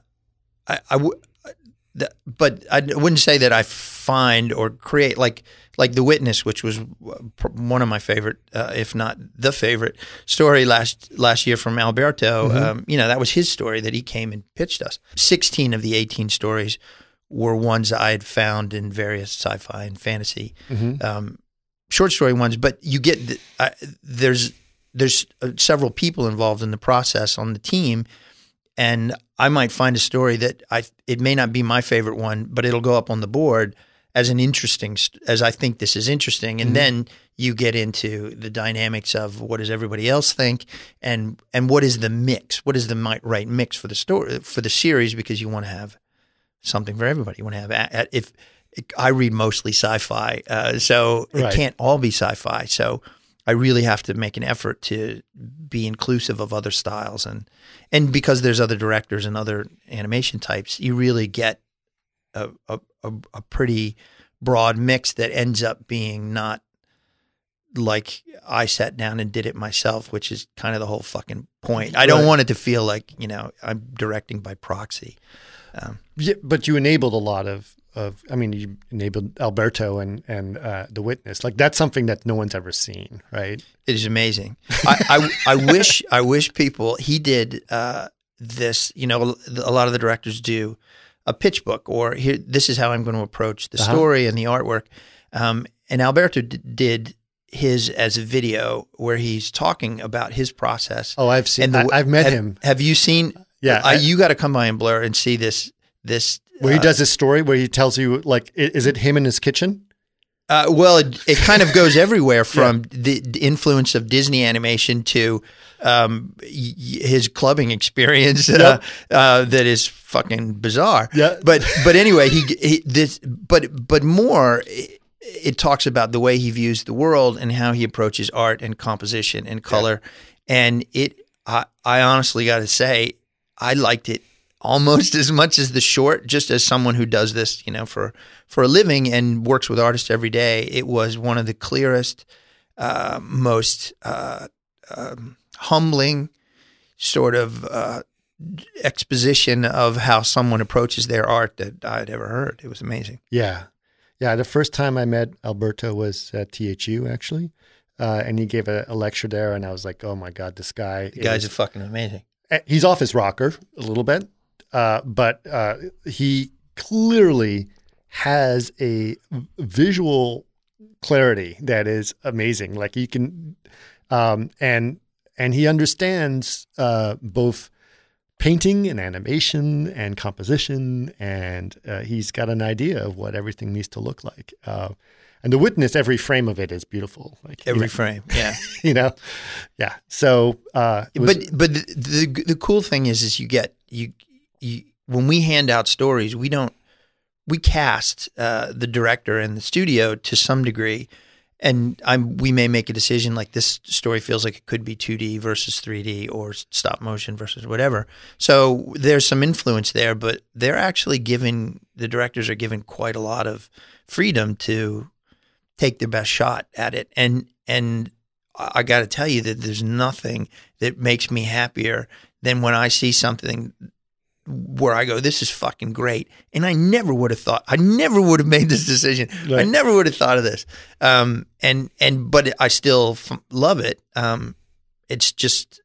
I wouldn't say that I find or create like The Witness, which was one of my favorite, if not the favorite story last year from Alberto. That was his story that he came and pitched us. 16 of the 18 stories were ones I had found in various sci-fi and fantasy short story ones. But you get there's several people involved in the process on the team. And I might find a story that it may not be my favorite one, but it'll go up on the board as as I think this is interesting. And then you get into the dynamics of what does everybody else think and what is the mix? What is the right mix for the story, for the series? Because you want to have something for everybody. You want to have, I read mostly sci-fi, so it can't all be sci-fi. So I really have to make an effort to be inclusive of other styles. And because there's other directors and other animation types, you really get a pretty broad mix that ends up being not like I sat down and did it myself, which is kind of the whole fucking point. I don't want it to feel like, I'm directing by proxy. Yeah, but you enabled a lot of you enabled Alberto and The Witness. Like that's something that no one's ever seen, right? It is amazing. I wish people, he did this, a lot of the directors do a pitch book or here, this is how I'm going to approach the story and the artwork. And Alberto did his as a video where he's talking about his process. Oh, I've seen, I've met him. Have you seen? Yeah. You got to come by and Blur and see this. Where he does this story where he tells you, like, is it him in his kitchen? Well, it kind of goes everywhere from the influence of Disney animation to his clubbing experience that is fucking bizarre. Yeah. But anyway, but more, it talks about the way he views the world and how he approaches art and composition and color. Yeah. And I honestly got to say, I liked it almost as much as the short, just as someone who does this, for a living and works with artists every day. It was one of the clearest, most humbling sort of exposition of how someone approaches their art that I'd ever heard. It was amazing. Yeah. Yeah. The first time I met Alberto was at THU, actually. And he gave a lecture there, and I was like, oh my God, this guy. The guy's fucking amazing. He's off his rocker a little bit. But he clearly has a visual clarity that is amazing. Like he can, and he understands both painting and animation and composition, and he's got an idea of what everything needs to look like. And The Witness, every frame of it is beautiful. Like every frame, yeah. Yeah. So, but the cool thing is you get when we hand out stories, we cast the director and the studio to some degree, and we may make a decision like this story feels like it could be 2D versus 3D or stop motion versus whatever. So there's some influence there, but the directors are given quite a lot of freedom to take their best shot at it. And I got to tell you that there's nothing that makes me happier than when I see something where I go, this is fucking great. And I never would have made this decision. Right. I never would have thought of this. But I still love it. It's just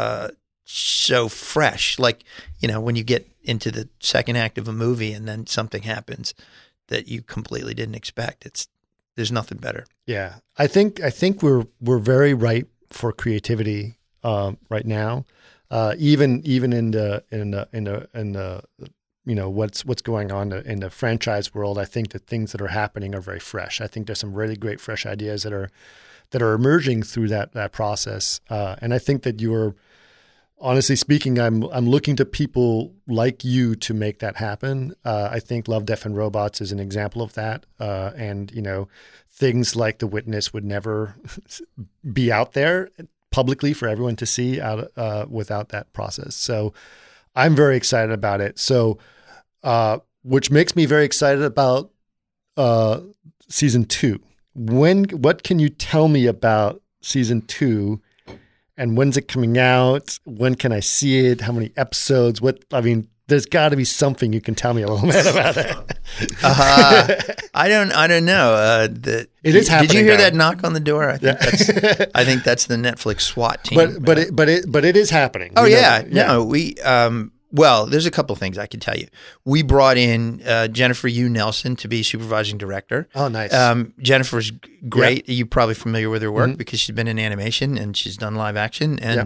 so fresh. Like, when you get into the second act of a movie and then something happens that you completely didn't expect. There's nothing better. Yeah. I think we're very ripe for creativity right now. even in the what's going on in the franchise world. I think the things that are happening are very fresh. I think there's some really great fresh ideas that are emerging through that process. And I think that you're, honestly speaking, I'm looking to people like you to make that happen. I think Love, Death, and Robots is an example of that. And things like The Witness would never be out there publicly for everyone to see without that process. So I'm very excited about it. So, which makes me very excited about season 2. What can you tell me about season 2? And when's it coming out? When can I see it? How many episodes? There's got to be something you can tell me a little bit about it. I don't know. It is happening. Did you hear that knock on the door? I think that's the Netflix SWAT team. But it is happening. Oh yeah. No, we well, there's a couple of things I can tell you. We brought in Jennifer Yu Nelson to be supervising director. Oh, nice. Jennifer's great. Yep. You're probably familiar with her work because she's been in animation and she's done live action. And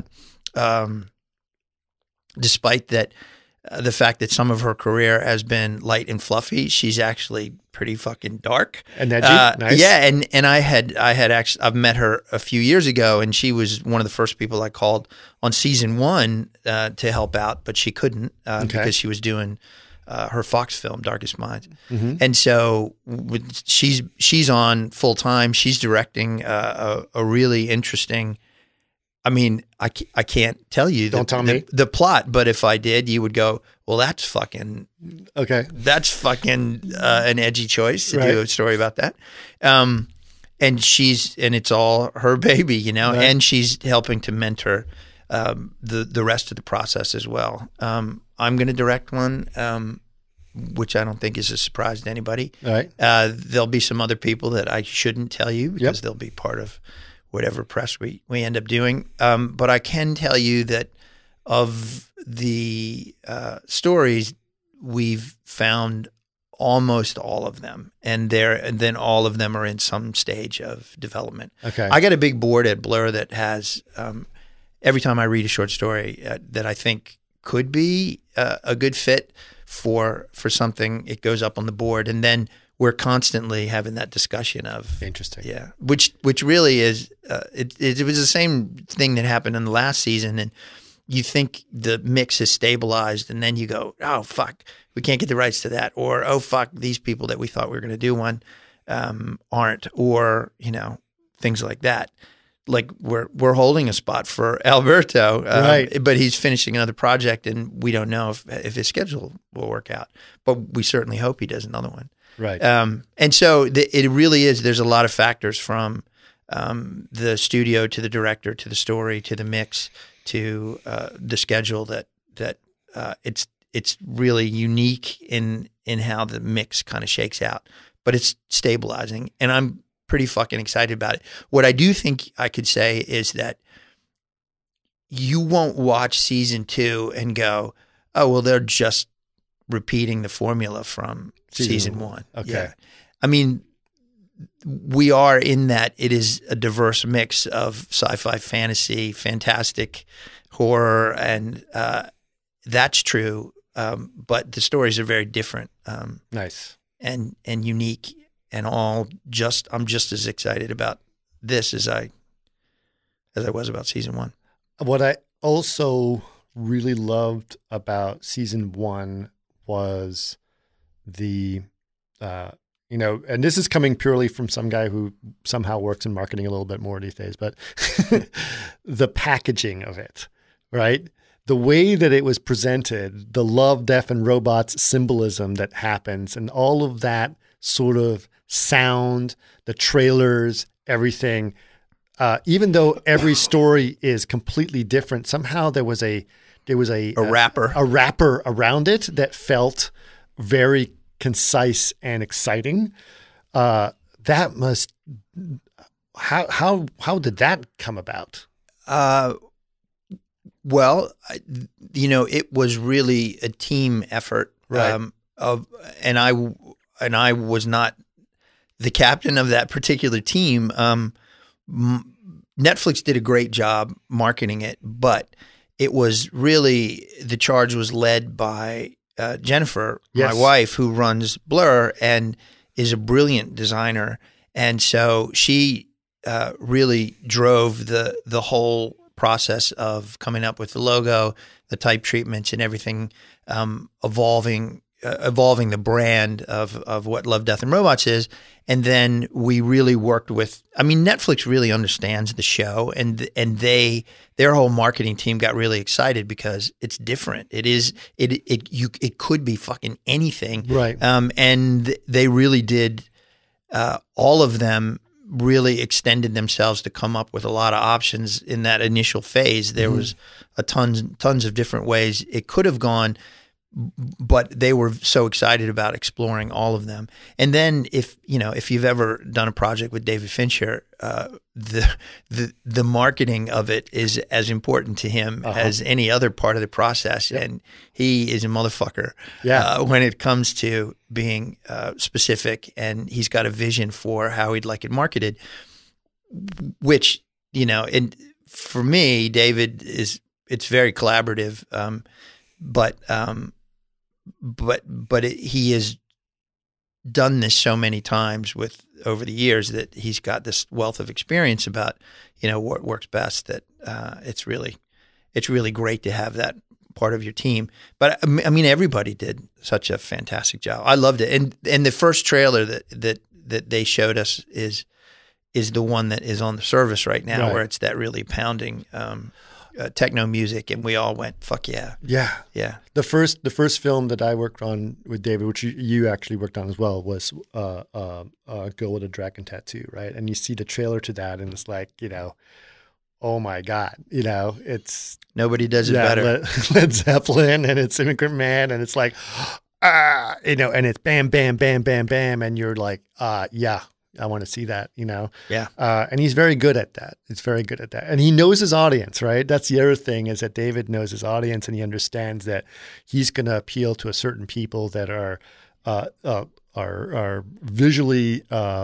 despite that, the fact that some of her career has been light and fluffy, she's actually pretty fucking dark and edgy. Nice. Yeah, and I've met her a few years ago, and she was one of the first people I called on season 1 to help out, but she couldn't because she was doing her Fox film Darkest Minds, and so she's on full time. She's directing a really interesting. I mean, I can't tell you the plot, but if I did, you would go, well, that's fucking okay. That's fucking an edgy choice to do a story about that. And it's all her baby, and she's helping to mentor the rest of the process as well. I'm going to direct one, which I don't think is a surprise to anybody. All right. There'll be some other people that I shouldn't tell you because they'll be part of whatever press we end up doing. But I can tell you that of the stories, we've found almost all of them, and then all of them are in some stage of development. Okay. I got a big board at Blur that has every time I read a short story that I think could be a good fit for something, it goes up on the board, and then we're constantly having that discussion of interesting, which really is it was the same thing that happened in the last season, and you think the mix is stabilized, and then you go, oh fuck, we can't get the rights to that, or oh fuck, these people that we thought we were going to do one aren't, or things like that. Like we're holding a spot for Alberto, but he's finishing another project, and we don't know if his schedule will work out. But we certainly hope he does another one. Right. And so it really is. There's a lot of factors from the studio to the director to the story to the mix to the schedule that it's really unique in how the mix kind of shakes out. But it's stabilizing, and I'm pretty fucking excited about it. What I do think I could say is that you won't watch season 2 and go, oh, well, they're just repeating the formula from season 1. Okay. Yeah. I mean, we are in that it is a diverse mix of sci-fi, fantasy, fantastic, horror, and that's true. But the stories are very different. Nice. And unique. And I'm just as excited about this as I was about season 1. What I also really loved about season 1 was the, and this is coming purely from some guy who somehow works in marketing a little bit more these days, but the packaging of it, right? The way that it was presented, the Love, Death, and Robots symbolism that happens, and all of that sort of sound, the trailers, everything. Even though every story is completely different, somehow there was a wrapper around it that felt very concise and exciting. That must how did that come about? Well, it was really a team effort. Right. And I was not the captain of that particular team. Netflix did a great job marketing it, but it was really, the charge was led by Jennifer, Yes. my wife, who runs Blur and is a brilliant designer. And so she really drove the whole process of coming up with the logo, the type treatments, and everything, evolving the brand of what Love, Death, and Robots is. And then we really worked with, I mean, Netflix really understands the show, and their whole marketing team got really excited because it's different. It could be fucking anything. Right. And they really did, all of them really extended themselves to come up with a lot of options in that initial phase. There was tons of different ways it could have gone, but they were so excited about exploring all of them. And then if you've ever done a project with David Fincher, the marketing of it is as important to him as any other part of the process. Yep. And he is a motherfucker when it comes to being specific, and he's got a vision for how he'd like it marketed, which, and for me, David it's very collaborative. He has done this so many times over the years that he's got this wealth of experience about, what works best, that it's really great to have that part of your team. But I mean, everybody did such a fantastic job. I loved it. And the first trailer that they showed us is the one that is on the service right now, where it's that really pounding techno music, and we all went, fuck yeah. Yeah. The first film that I worked on with David, which you actually worked on as well, was Girl with a Dragon Tattoo, right? And you see the trailer to that, and it's like, oh my God, it's nobody does it better. Led Zeppelin, and it's Immigrant Man, and it's like, and it's bam, bam, bam, bam, bam, and you're like, yeah. I want to see that, Yeah. And he's very good at that. It's very good at that. And he knows his audience, right? That's the other thing, is that David knows his audience, and he understands that he's going to appeal to a certain people that are visually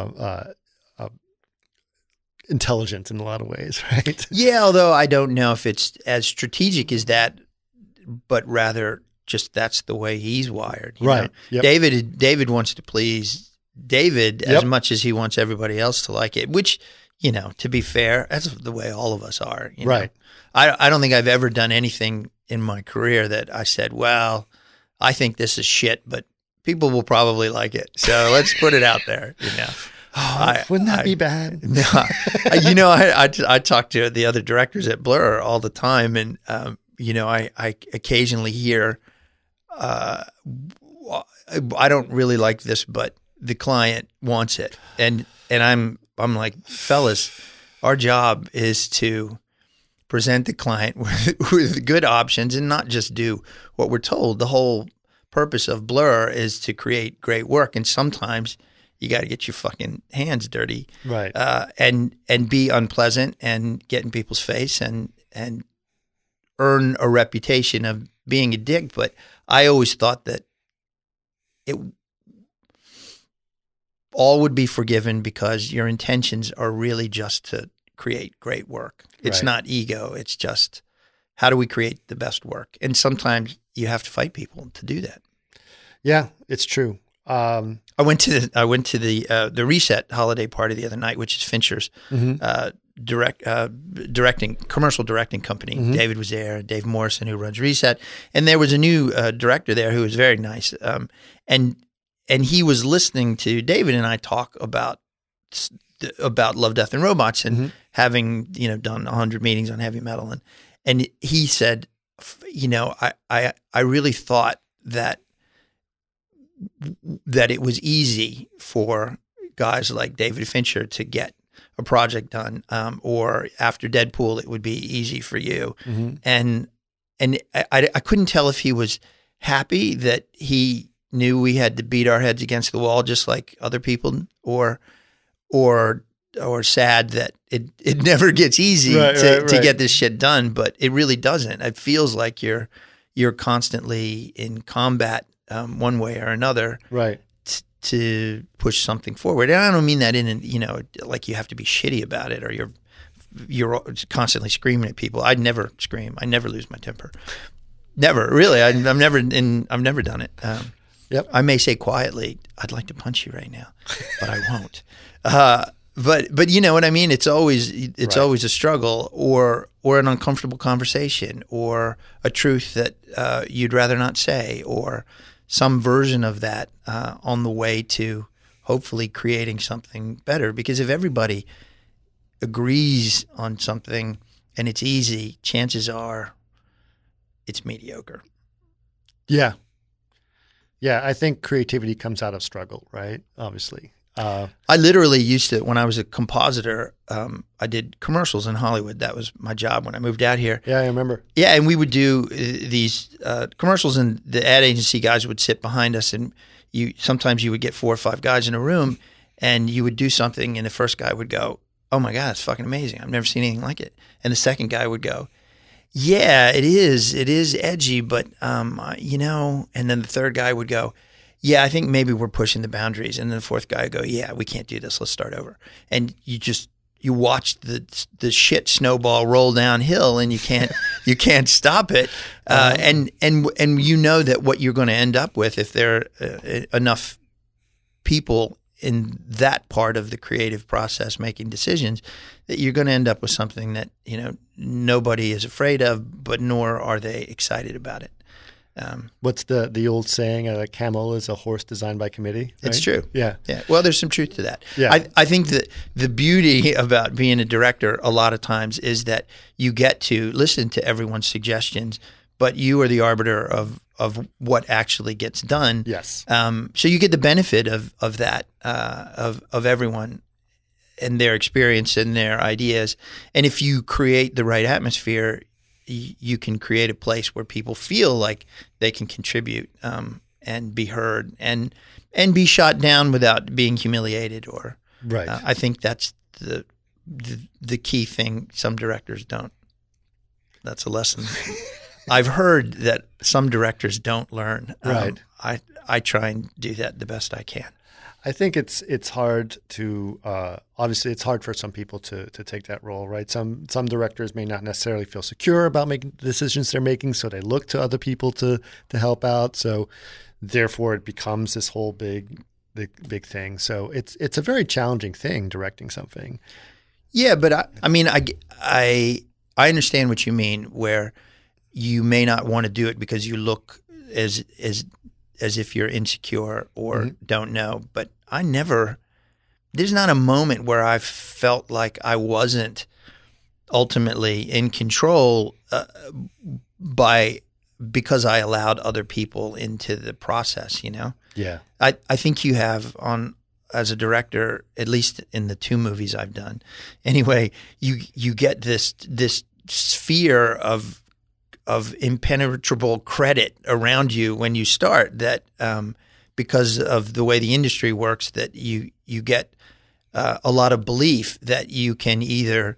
intelligent in a lot of ways, right? Yeah, although I don't know if it's as strategic as that, but rather just that's the way he's wired. Right. Yep. David wants to please David as much as he wants everybody else to like it, which, to be fair, that's the way all of us are. Right. I don't think I've ever done anything in my career that I said, well, I think this is shit, but people will probably like it. So let's put it out there, Wouldn't that be bad? No, I talk to the other directors at Blur all the time, and, I occasionally hear, I don't really like this, but the client wants it. And I'm like, fellas, our job is to present the client with good options and not just do what we're told. The whole purpose of Blur is to create great work. And sometimes you got to get your fucking hands dirty. Right. And be unpleasant and get in people's face and earn a reputation of being a dick. But I always thought that it all would be forgiven because your intentions are really just to create great work. It's not ego. It's just, how do we create the best work? And sometimes you have to fight people to do that. Yeah, it's true. I went to the Reset holiday party the other night, which is Fincher's commercial directing company. Mm-hmm. David was there, Dave Morrison, who runs Reset, and there was a new director there who was very nice. And he was listening to David and I talk about Love, Death, and Robots, and having done 100 meetings on heavy metal, and he said, I really thought that it was easy for guys like David Fincher to get a project done, or after Deadpool, it would be easy for you. Mm-hmm. And I couldn't tell if he was happy that he knew we had to beat our heads against the wall just like other people, or sad that it never gets easy to get this shit done, but it really doesn't. It feels like you're constantly in combat, one way or another, right, to push something forward. And I don't mean that in like you have to be shitty about it or you're you're constantly screaming at people. I'd never scream. I never lose my temper. Never, really. I've never done it. Yep. I may say quietly, "I'd like to punch you right now," but I won't. But you know what I mean? It's always a struggle or an uncomfortable conversation or a truth that you'd rather not say or some version of that on the way to hopefully creating something better. Because if everybody agrees on something and it's easy, chances are it's mediocre. Yeah. Yeah, I think creativity comes out of struggle, right? Obviously. I literally used to, when I was a compositor, I did commercials in Hollywood. That was my job when I moved out here. Yeah, I remember. Yeah, and we would do these commercials, and the ad agency guys would sit behind us, and sometimes you would get 4 or 5 guys in a room, and you would do something, and the first guy would go, "Oh my God, it's fucking amazing. I've never seen anything like it." And the second guy would go, "Yeah, it is. It is edgy, but you know." And then the third guy would go, "Yeah, I think maybe we're pushing the boundaries." And then the fourth guy would go, "Yeah, we can't do this. Let's start over." And you watch the shit snowball roll downhill, and you can't stop it. And you know that what you're going to end up with, if there are enough people in that part of the creative process making decisions, that you're going to end up with something that, you know, nobody is afraid of, but nor are they excited about it. What's the old saying? A camel is a horse designed by committee. Right? It's true. Yeah. Yeah. Well, there's some truth to that. Yeah. I think that the beauty about being a director a lot of times is that you get to listen to everyone's suggestions, but you are the arbiter of what actually gets done. Yes. So you get the benefit of that, of everyone and their experience and their ideas. And if you create the right atmosphere, you can create a place where people feel like they can contribute and be heard and be shot down without being humiliated. Or right. I think that's the key thing. Some directors don't. That's a lesson I've heard that some directors don't learn. Right. I try and do that the best I can. I think it's hard to obviously it's hard for some people to take that role, right? Some directors may not necessarily feel secure about making the decisions they're making, so they look to other people to help out. So therefore, it becomes this whole big thing. So it's a very challenging thing, directing something. Yeah, but I mean I understand what you mean, where you may not want to do it because you look as if you're insecure or don't know. But there's not a moment where I felt like I wasn't ultimately in control because I allowed other people into the process, you know? Yeah. I think you have as a director, at least in the 2 movies I've done, anyway, you get this sphere of impenetrable credit around you when you start, that because of the way the industry works, that you get a lot of belief that you can either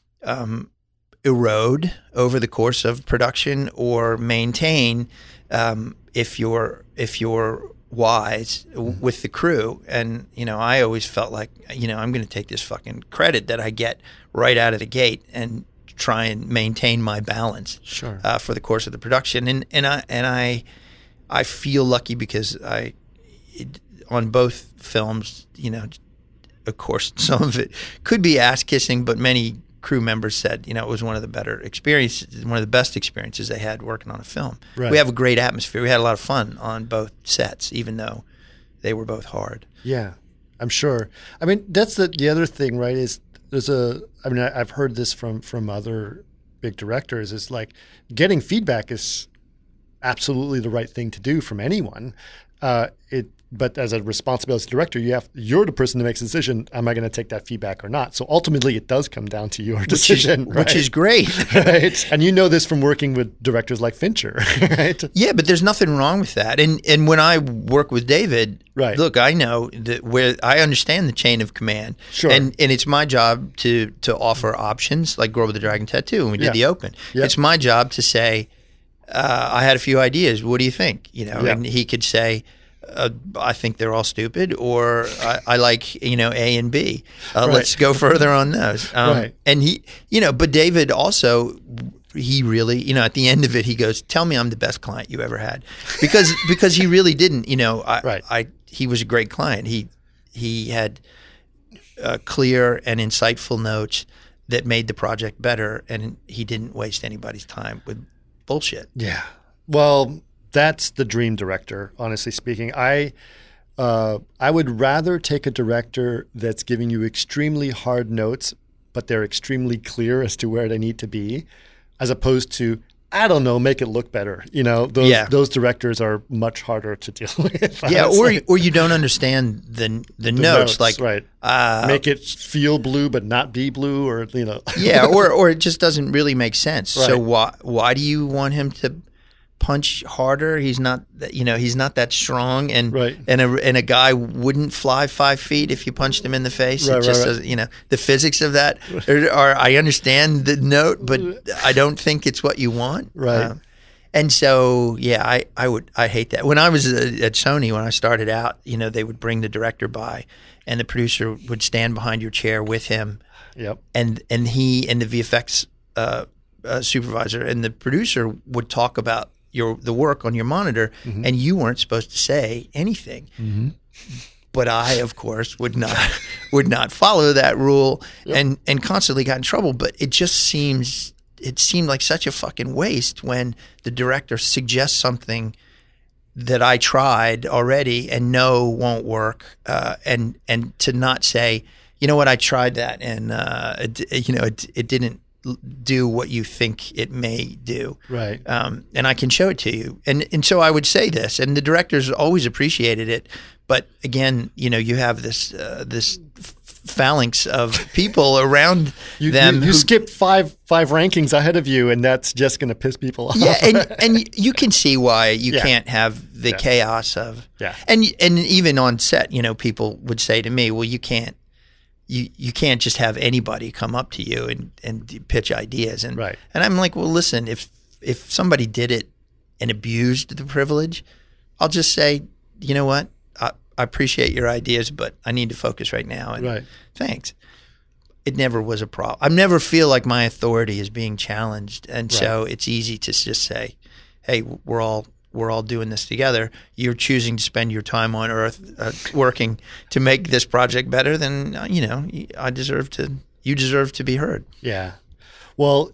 erode over the course of production or maintain if you're wise with the crew. And, you know, I always felt like, you know, I'm going to take this fucking credit that I get right out of the gate and try and maintain my balance. Sure. For the course of the production. And I feel lucky because on both films, you know, of course, some of it could be ass kissing, but many crew members said, you know, it was one of the better experiences, one of the best experiences they had working on a film. Right. We have a great atmosphere. We had a lot of fun on both sets, even though they were both hard. Yeah, I'm sure. I mean, that's the other thing, right? Is I've heard this from other big directors. Is like getting feedback is absolutely the right thing to do from anyone. But as a responsibility director, you're the person that makes the decision. Am I going to take that feedback or not? So ultimately, it does come down to your decision, which is great, right? And you know this from working with directors like Fincher, right? Yeah, but there's nothing wrong with that. And when I work with David, right. Look, I know that where I understand the chain of command, sure, and it's my job to offer options, like Girl with the Dragon Tattoo when we did the open. Yep. It's my job to say, I had a few ideas. What do you think? You know, and he could say, I think they're all stupid, or I like, A and B. Let's go further on those. Right. And he, but David also, he really, at the end of it, he goes, "Tell me I'm the best client you ever had," because he really didn't. He was a great client. He had clear and insightful notes that made the project better, and he didn't waste anybody's time with bullshit. Yeah. Well, that's the dream director, honestly speaking. I would rather take a director that's giving you extremely hard notes, but they're extremely clear as to where they need to be, as opposed to, I don't know, make it look better. Those directors are much harder to deal with. Yeah, or you don't understand the notes, like right. Make it feel blue but not be blue, or Yeah, or it just doesn't really make sense. Right. So why do you want him to punch harder? He's not that strong, and right. and a guy wouldn't fly 5 feet if you punched him in the face. Right, it just right. doesn't, the physics of that are I understand the note, but I don't think it's what you want. Right. And so, yeah, I hate that. When I was at Sony, when I started out, they would bring the director by, and the producer would stand behind your chair with him. Yep. And he and the VFX supervisor and the producer would talk about the work on your monitor, mm-hmm. and you weren't supposed to say anything. Mm-hmm. But I, of course, would not follow that rule, yep. and constantly got in trouble. But it seemed like such a fucking waste when the director suggests something that I tried already and know won't work, and to not say, you know what, I tried that, and it didn't do what you think it may do. Right. And I can show it to you. And so I would say this, and the directors always appreciated it. But again, you have this phalanx of people around them. You skip five rankings ahead of you, and that's just going to piss people off. Yeah, and you can see why you can't have the chaos of. Yeah. And even on set, people would say to me, "Well, you can't just have anybody come up to you and pitch ideas." And right. And I'm like, well, listen, if somebody did it and abused the privilege, I'll just say, you know what? I appreciate your ideas, but I need to focus right now. And right. Thanks. It never was a problem. I never feel like my authority is being challenged, and right. so it's easy to just say, "Hey, we're all doing this together. You're choosing to spend your time on Earth working to make this project better. Then you deserve to be heard." Yeah. Well,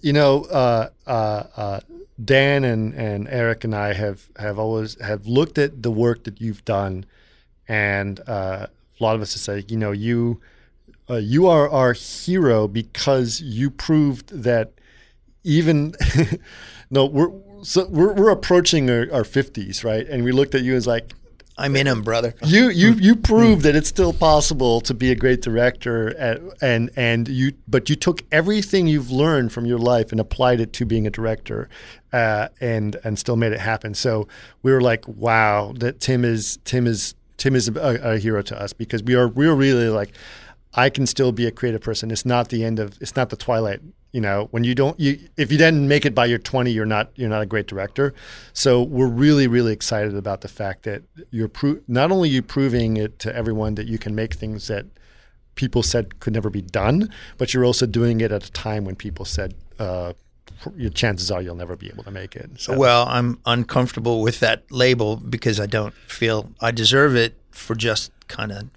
Dan and Eric and I have always looked at the work that you've done. And a lot of us say, you are our hero because you proved that even we're approaching our 50s, right? And we looked at you as like, I'm in them, brother. You proved that it's still possible to be a great director, but you took everything you've learned from your life and applied it to being a director, and still made it happen. So we were like, wow, that Tim is a hero to us, because we are really like, I can still be a creative person. It's not the twilight. When if you didn't make it by your 20, you're not a great director. So we're really, really excited about the fact that not only you proving it to everyone that you can make things that people said could never be done, but you're also doing it at a time when people said, your chances are you'll never be able to make it. So. Well, I'm uncomfortable with that label because I don't feel I deserve it for just kind of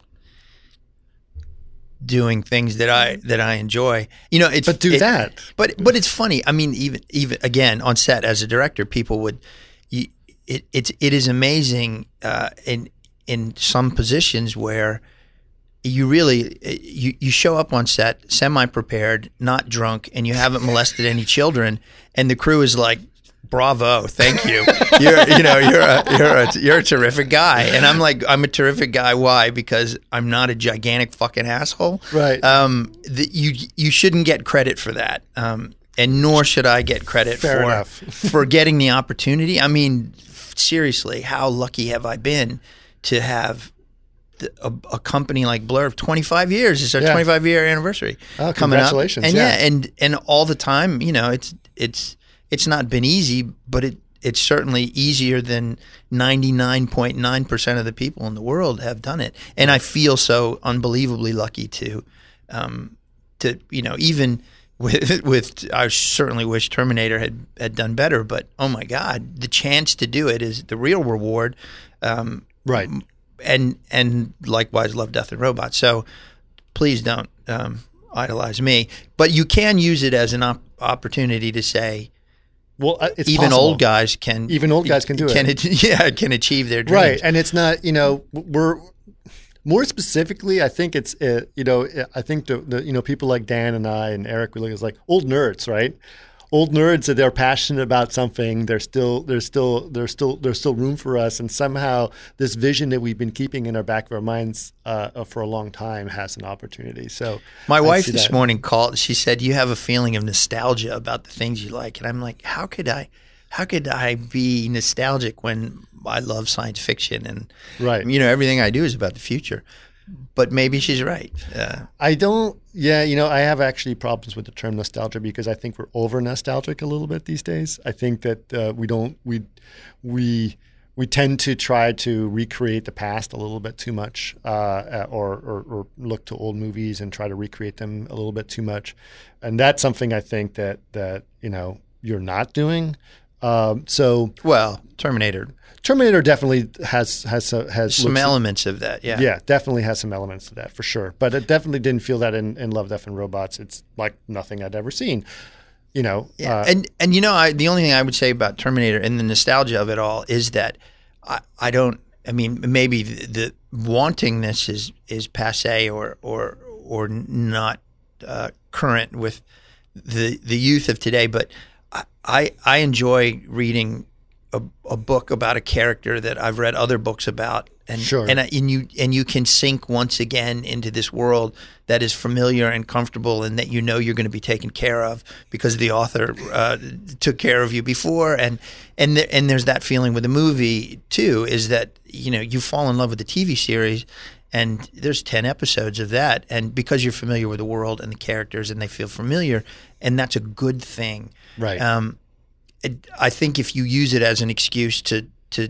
doing things that I enjoy. That. But it's funny. I mean, even again on set as a director, people would. It is amazing in some positions where you really you show up on set semi-prepared, not drunk, and you haven't molested any children, and the crew is like, bravo, thank you. You're a terrific guy. And I'm like, I'm a terrific guy. Why? Because I'm not a gigantic fucking asshole. Right. You shouldn't get credit for that. And nor should I get credit for getting the opportunity. I mean, seriously, how lucky have I been to have a company like Blur, 25 years. It's our 25-year anniversary coming up. Congratulations. And and all the time, it's not been easy, but it's certainly easier than 99.9% of the people in the world have done it. And I feel so unbelievably lucky to even with I certainly wish Terminator had done better, but oh my God, the chance to do it is the real reward. Right. And likewise, Love, Death, and Robots. So please don't idolize me, but you can use it as an opportunity to say, well, it's even possible. old guys can do it. Can achieve their dreams. Right, and it's not. We're more specifically. I think it's. I think the people like Dan and I and Eric, we look at like old nerds, right? Old nerds that they're passionate about something. There's still room for us, and somehow this vision that we've been keeping in our back of our minds for a long time has an opportunity. So my wife this morning called. She said, "You have a feeling of nostalgia about the things you like," and I'm like, "How could I be nostalgic when I love science fiction and right? Everything I do is about the future." But maybe she's right. I don't. Yeah, I have actually problems with the term nostalgia because I think we're over nostalgic a little bit these days. I think that we tend to try to recreate the past a little bit too much, or look to old movies and try to recreate them a little bit too much, and that's something I think that you're not doing. Terminator definitely has some elements of that. Yeah, definitely has some elements of that for sure. But it definitely didn't feel that in Love, Death, and Robots. It's like nothing I'd ever seen. The only thing I would say about Terminator and the nostalgia of it all is that I don't. I mean, maybe the wantingness is passé or not current with the youth of today, but I enjoy reading a book about a character that I've read other books about, and sure. and you can sink once again into this world that is familiar and comfortable, and that you're going to be taken care of because the author took care of you before, and there's that feeling with a movie too, is that you fall in love with the TV series. And there's 10 episodes of that, and because you're familiar with the world and the characters, and they feel familiar, and that's a good thing. Right. I think if you use it as an excuse to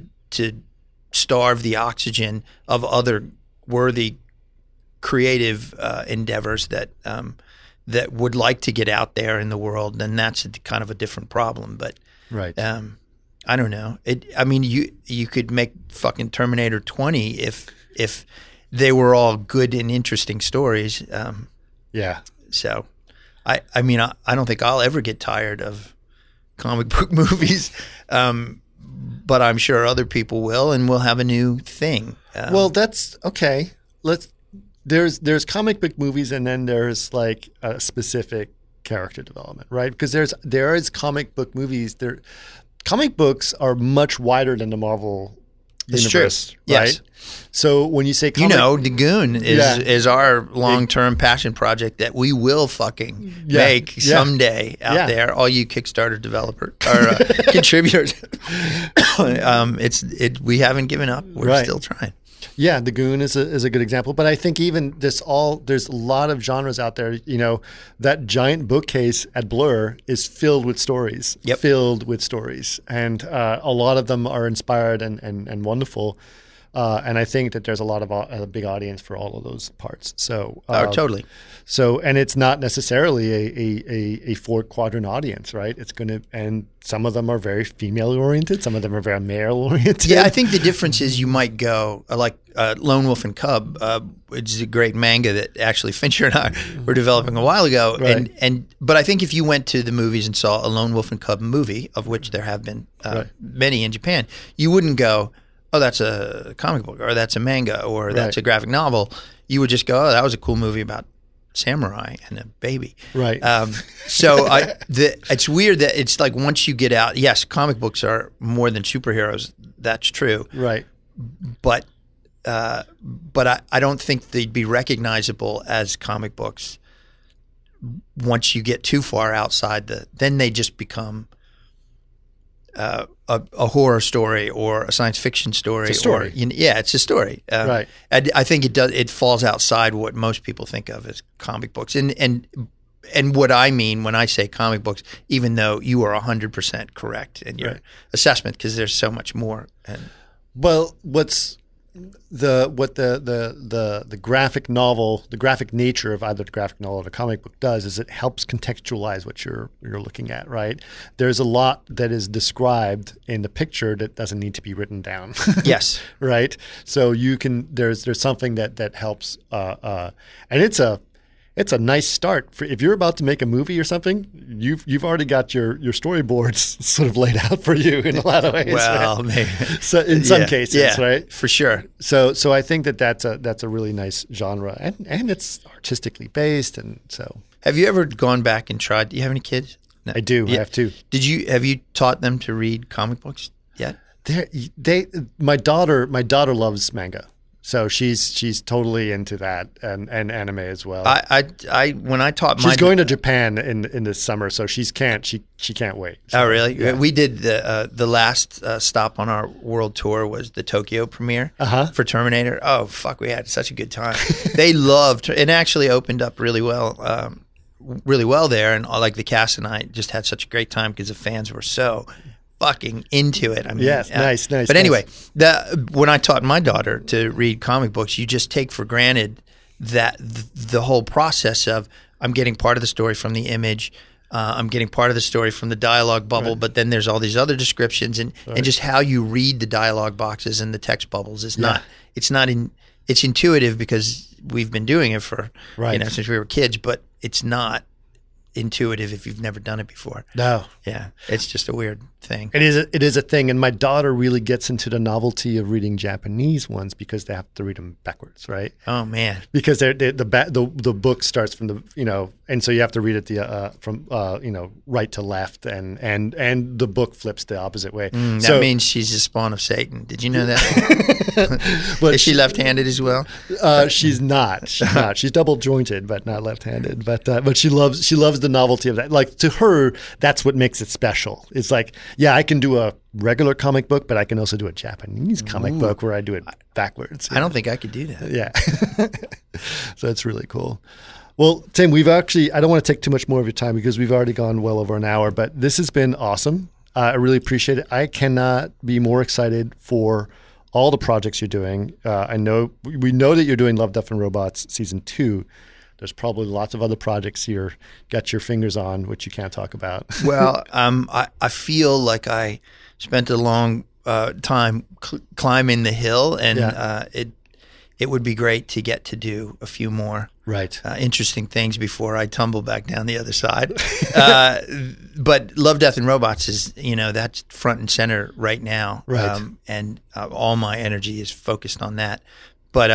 starve the oxygen of other worthy creative endeavors that would like to get out there in the world, then that's kind of a different problem. But right. I don't know. You could make fucking Terminator 20 if they were all good and interesting stories. Yeah. So, I don't think I'll ever get tired of comic book movies, but I'm sure other people will, and we'll have a new thing. Well, that's okay. There's comic book movies, and then there's like a specific character development, right? Because there is comic book movies. Comic books are much wider than the Marvel universe, true. Right? Yes. So when you say The Goon is our long-term passion project that we will fucking make someday out there. All you Kickstarter developer or contributors, we haven't given up. We're still trying. Yeah, The Goon is a good example, but I think even there's a lot of genres out there. That giant bookcase at Blur is filled with stories. Yep. Filled with stories, and a lot of them are inspired and wonderful. And I think that there's a big audience for all of those parts. So totally. So, and it's not necessarily a 4-quadrant audience, right? And some of them are very female oriented. Some of them are very male oriented. Yeah, I think the difference is you might go like Lone Wolf and Cub, which is a great manga that actually Fincher and I were developing a while ago. Right. But I think if you went to the movies and saw a Lone Wolf and Cub movie, of which there have been many in Japan, you wouldn't go, oh, that's a comic book, or that's a manga, or that's a graphic novel. You would just go, oh, that was a cool movie about samurai and a baby. Right. So it's weird that it's like once you get out, yes, comic books are more than superheroes. That's true. Right. But I don't think they'd be recognizable as comic books once you get too far outside then they just become a horror story or a science fiction story. It's a story. It's a story. Right. I think it falls outside what most people think of as comic books. And and what I mean when I say comic books, even though you are 100% correct in your Right. assessment, because there's so much more. And Well, what's the graphic novel, the graphic nature of either the graphic novel or the comic book does is it helps contextualize what you're looking at, right? There's a lot that is described in the picture that doesn't need to be written down. yes, Right. So you can there's something that helps and it's a nice start for if you're about to make a movie or something. You've already got your storyboards sort of laid out for you in a lot of ways. well, right? maybe. So in some cases, yeah, right? for sure. So I think that's a really nice genre, and it's artistically based, and so Have you ever gone back and tried? Do you have any kids? No. I do. Yeah. I have two. Have you taught them to read comic books yet? My daughter loves manga, so she's totally into that and anime as well. When I taught She's going to Japan in this summer, so she can't wait. So, Oh, really? yeah. We did the last stop on our world tour was the Tokyo premiere for Terminator. Oh, fuck, we had such a good time. They loved it. Actually opened up really well there, and like the cast and I just had such a great time because the fans were so fucking into it. I mean, Yes, nice. But anyway, when I taught my daughter to read comic books, you just take for granted that the whole process of I'm getting part of the story from the image, I'm getting part of the story from the dialogue bubble, Right. but then there's all these other descriptions and just how you read the dialogue boxes and the text bubbles is not. It's intuitive because we've been doing it for Right. since we were kids, but it's not intuitive if you've never done it before. No. Yeah, it's just a weird thing. It is a thing, and my daughter really gets into the novelty of reading Japanese ones because they have to read them backwards, right? Oh man, Because the book starts from the and so you have to read it from right to left, and the book flips the opposite way. that means she's a spawn of Satan. Did you know that? But Is she left-handed as well? she's not. She's double jointed, but not left-handed. But she loves the novelty of that. Like, to her, that's what makes it special. It's like, yeah, I can do a regular comic book, but I can also do a Japanese comic book where I do it backwards. I don't think I could do that. Yeah. So it's really cool. Well, Tim, I don't want to take too much more of your time because we've already gone well over an hour, but this has been awesome. I really appreciate it. I cannot be more excited for all the projects you're doing. We know that you're doing Love, Death, and Robots Season 2. There's probably lots of other projects you're got your fingers on, which you can't talk about. Well, I feel like I spent a long time climbing the hill, and it would be great to get to do a few more Right. interesting things before I tumble back down the other side. But Love, Death, and Robots is, that's front and center right now. Right. And all my energy is focused on that. But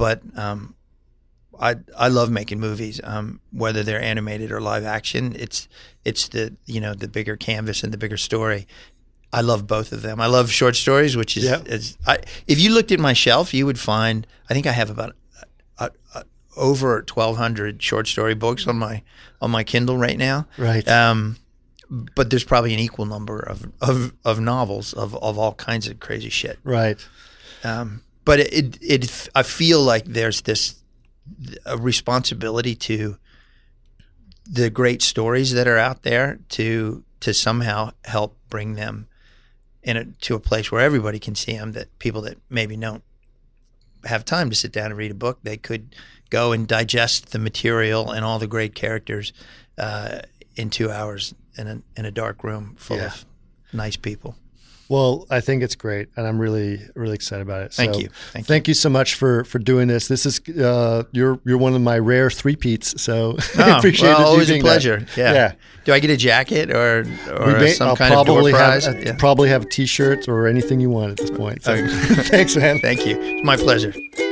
I love making movies, whether they're animated or live action. It's the the bigger canvas and the bigger story. I love both of them. I love short stories, which is if you looked at my shelf, you would find I think I have about over 1,200 short story books on my Kindle right now. Right. But there's probably an equal number of novels of all kinds of crazy shit. Right. But I feel like there's a responsibility to the great stories that are out there to somehow help bring them to a place where everybody can see them, that people that maybe don't have time to sit down and read a book, they could go and digest the material and all the great characters in 2 hours in a dark room full of nice people. Well, I think it's great, and I'm really, really excited about it. Thank so, you. Thank you so much for doing this. This is you're one of my rare three-peats, so I Oh, appreciate it. always a pleasure. Yeah. Do I get a jacket or some kind of door prize? Probably have T-shirts or anything you want at this point. So, thanks, man. Thank you. It's my pleasure.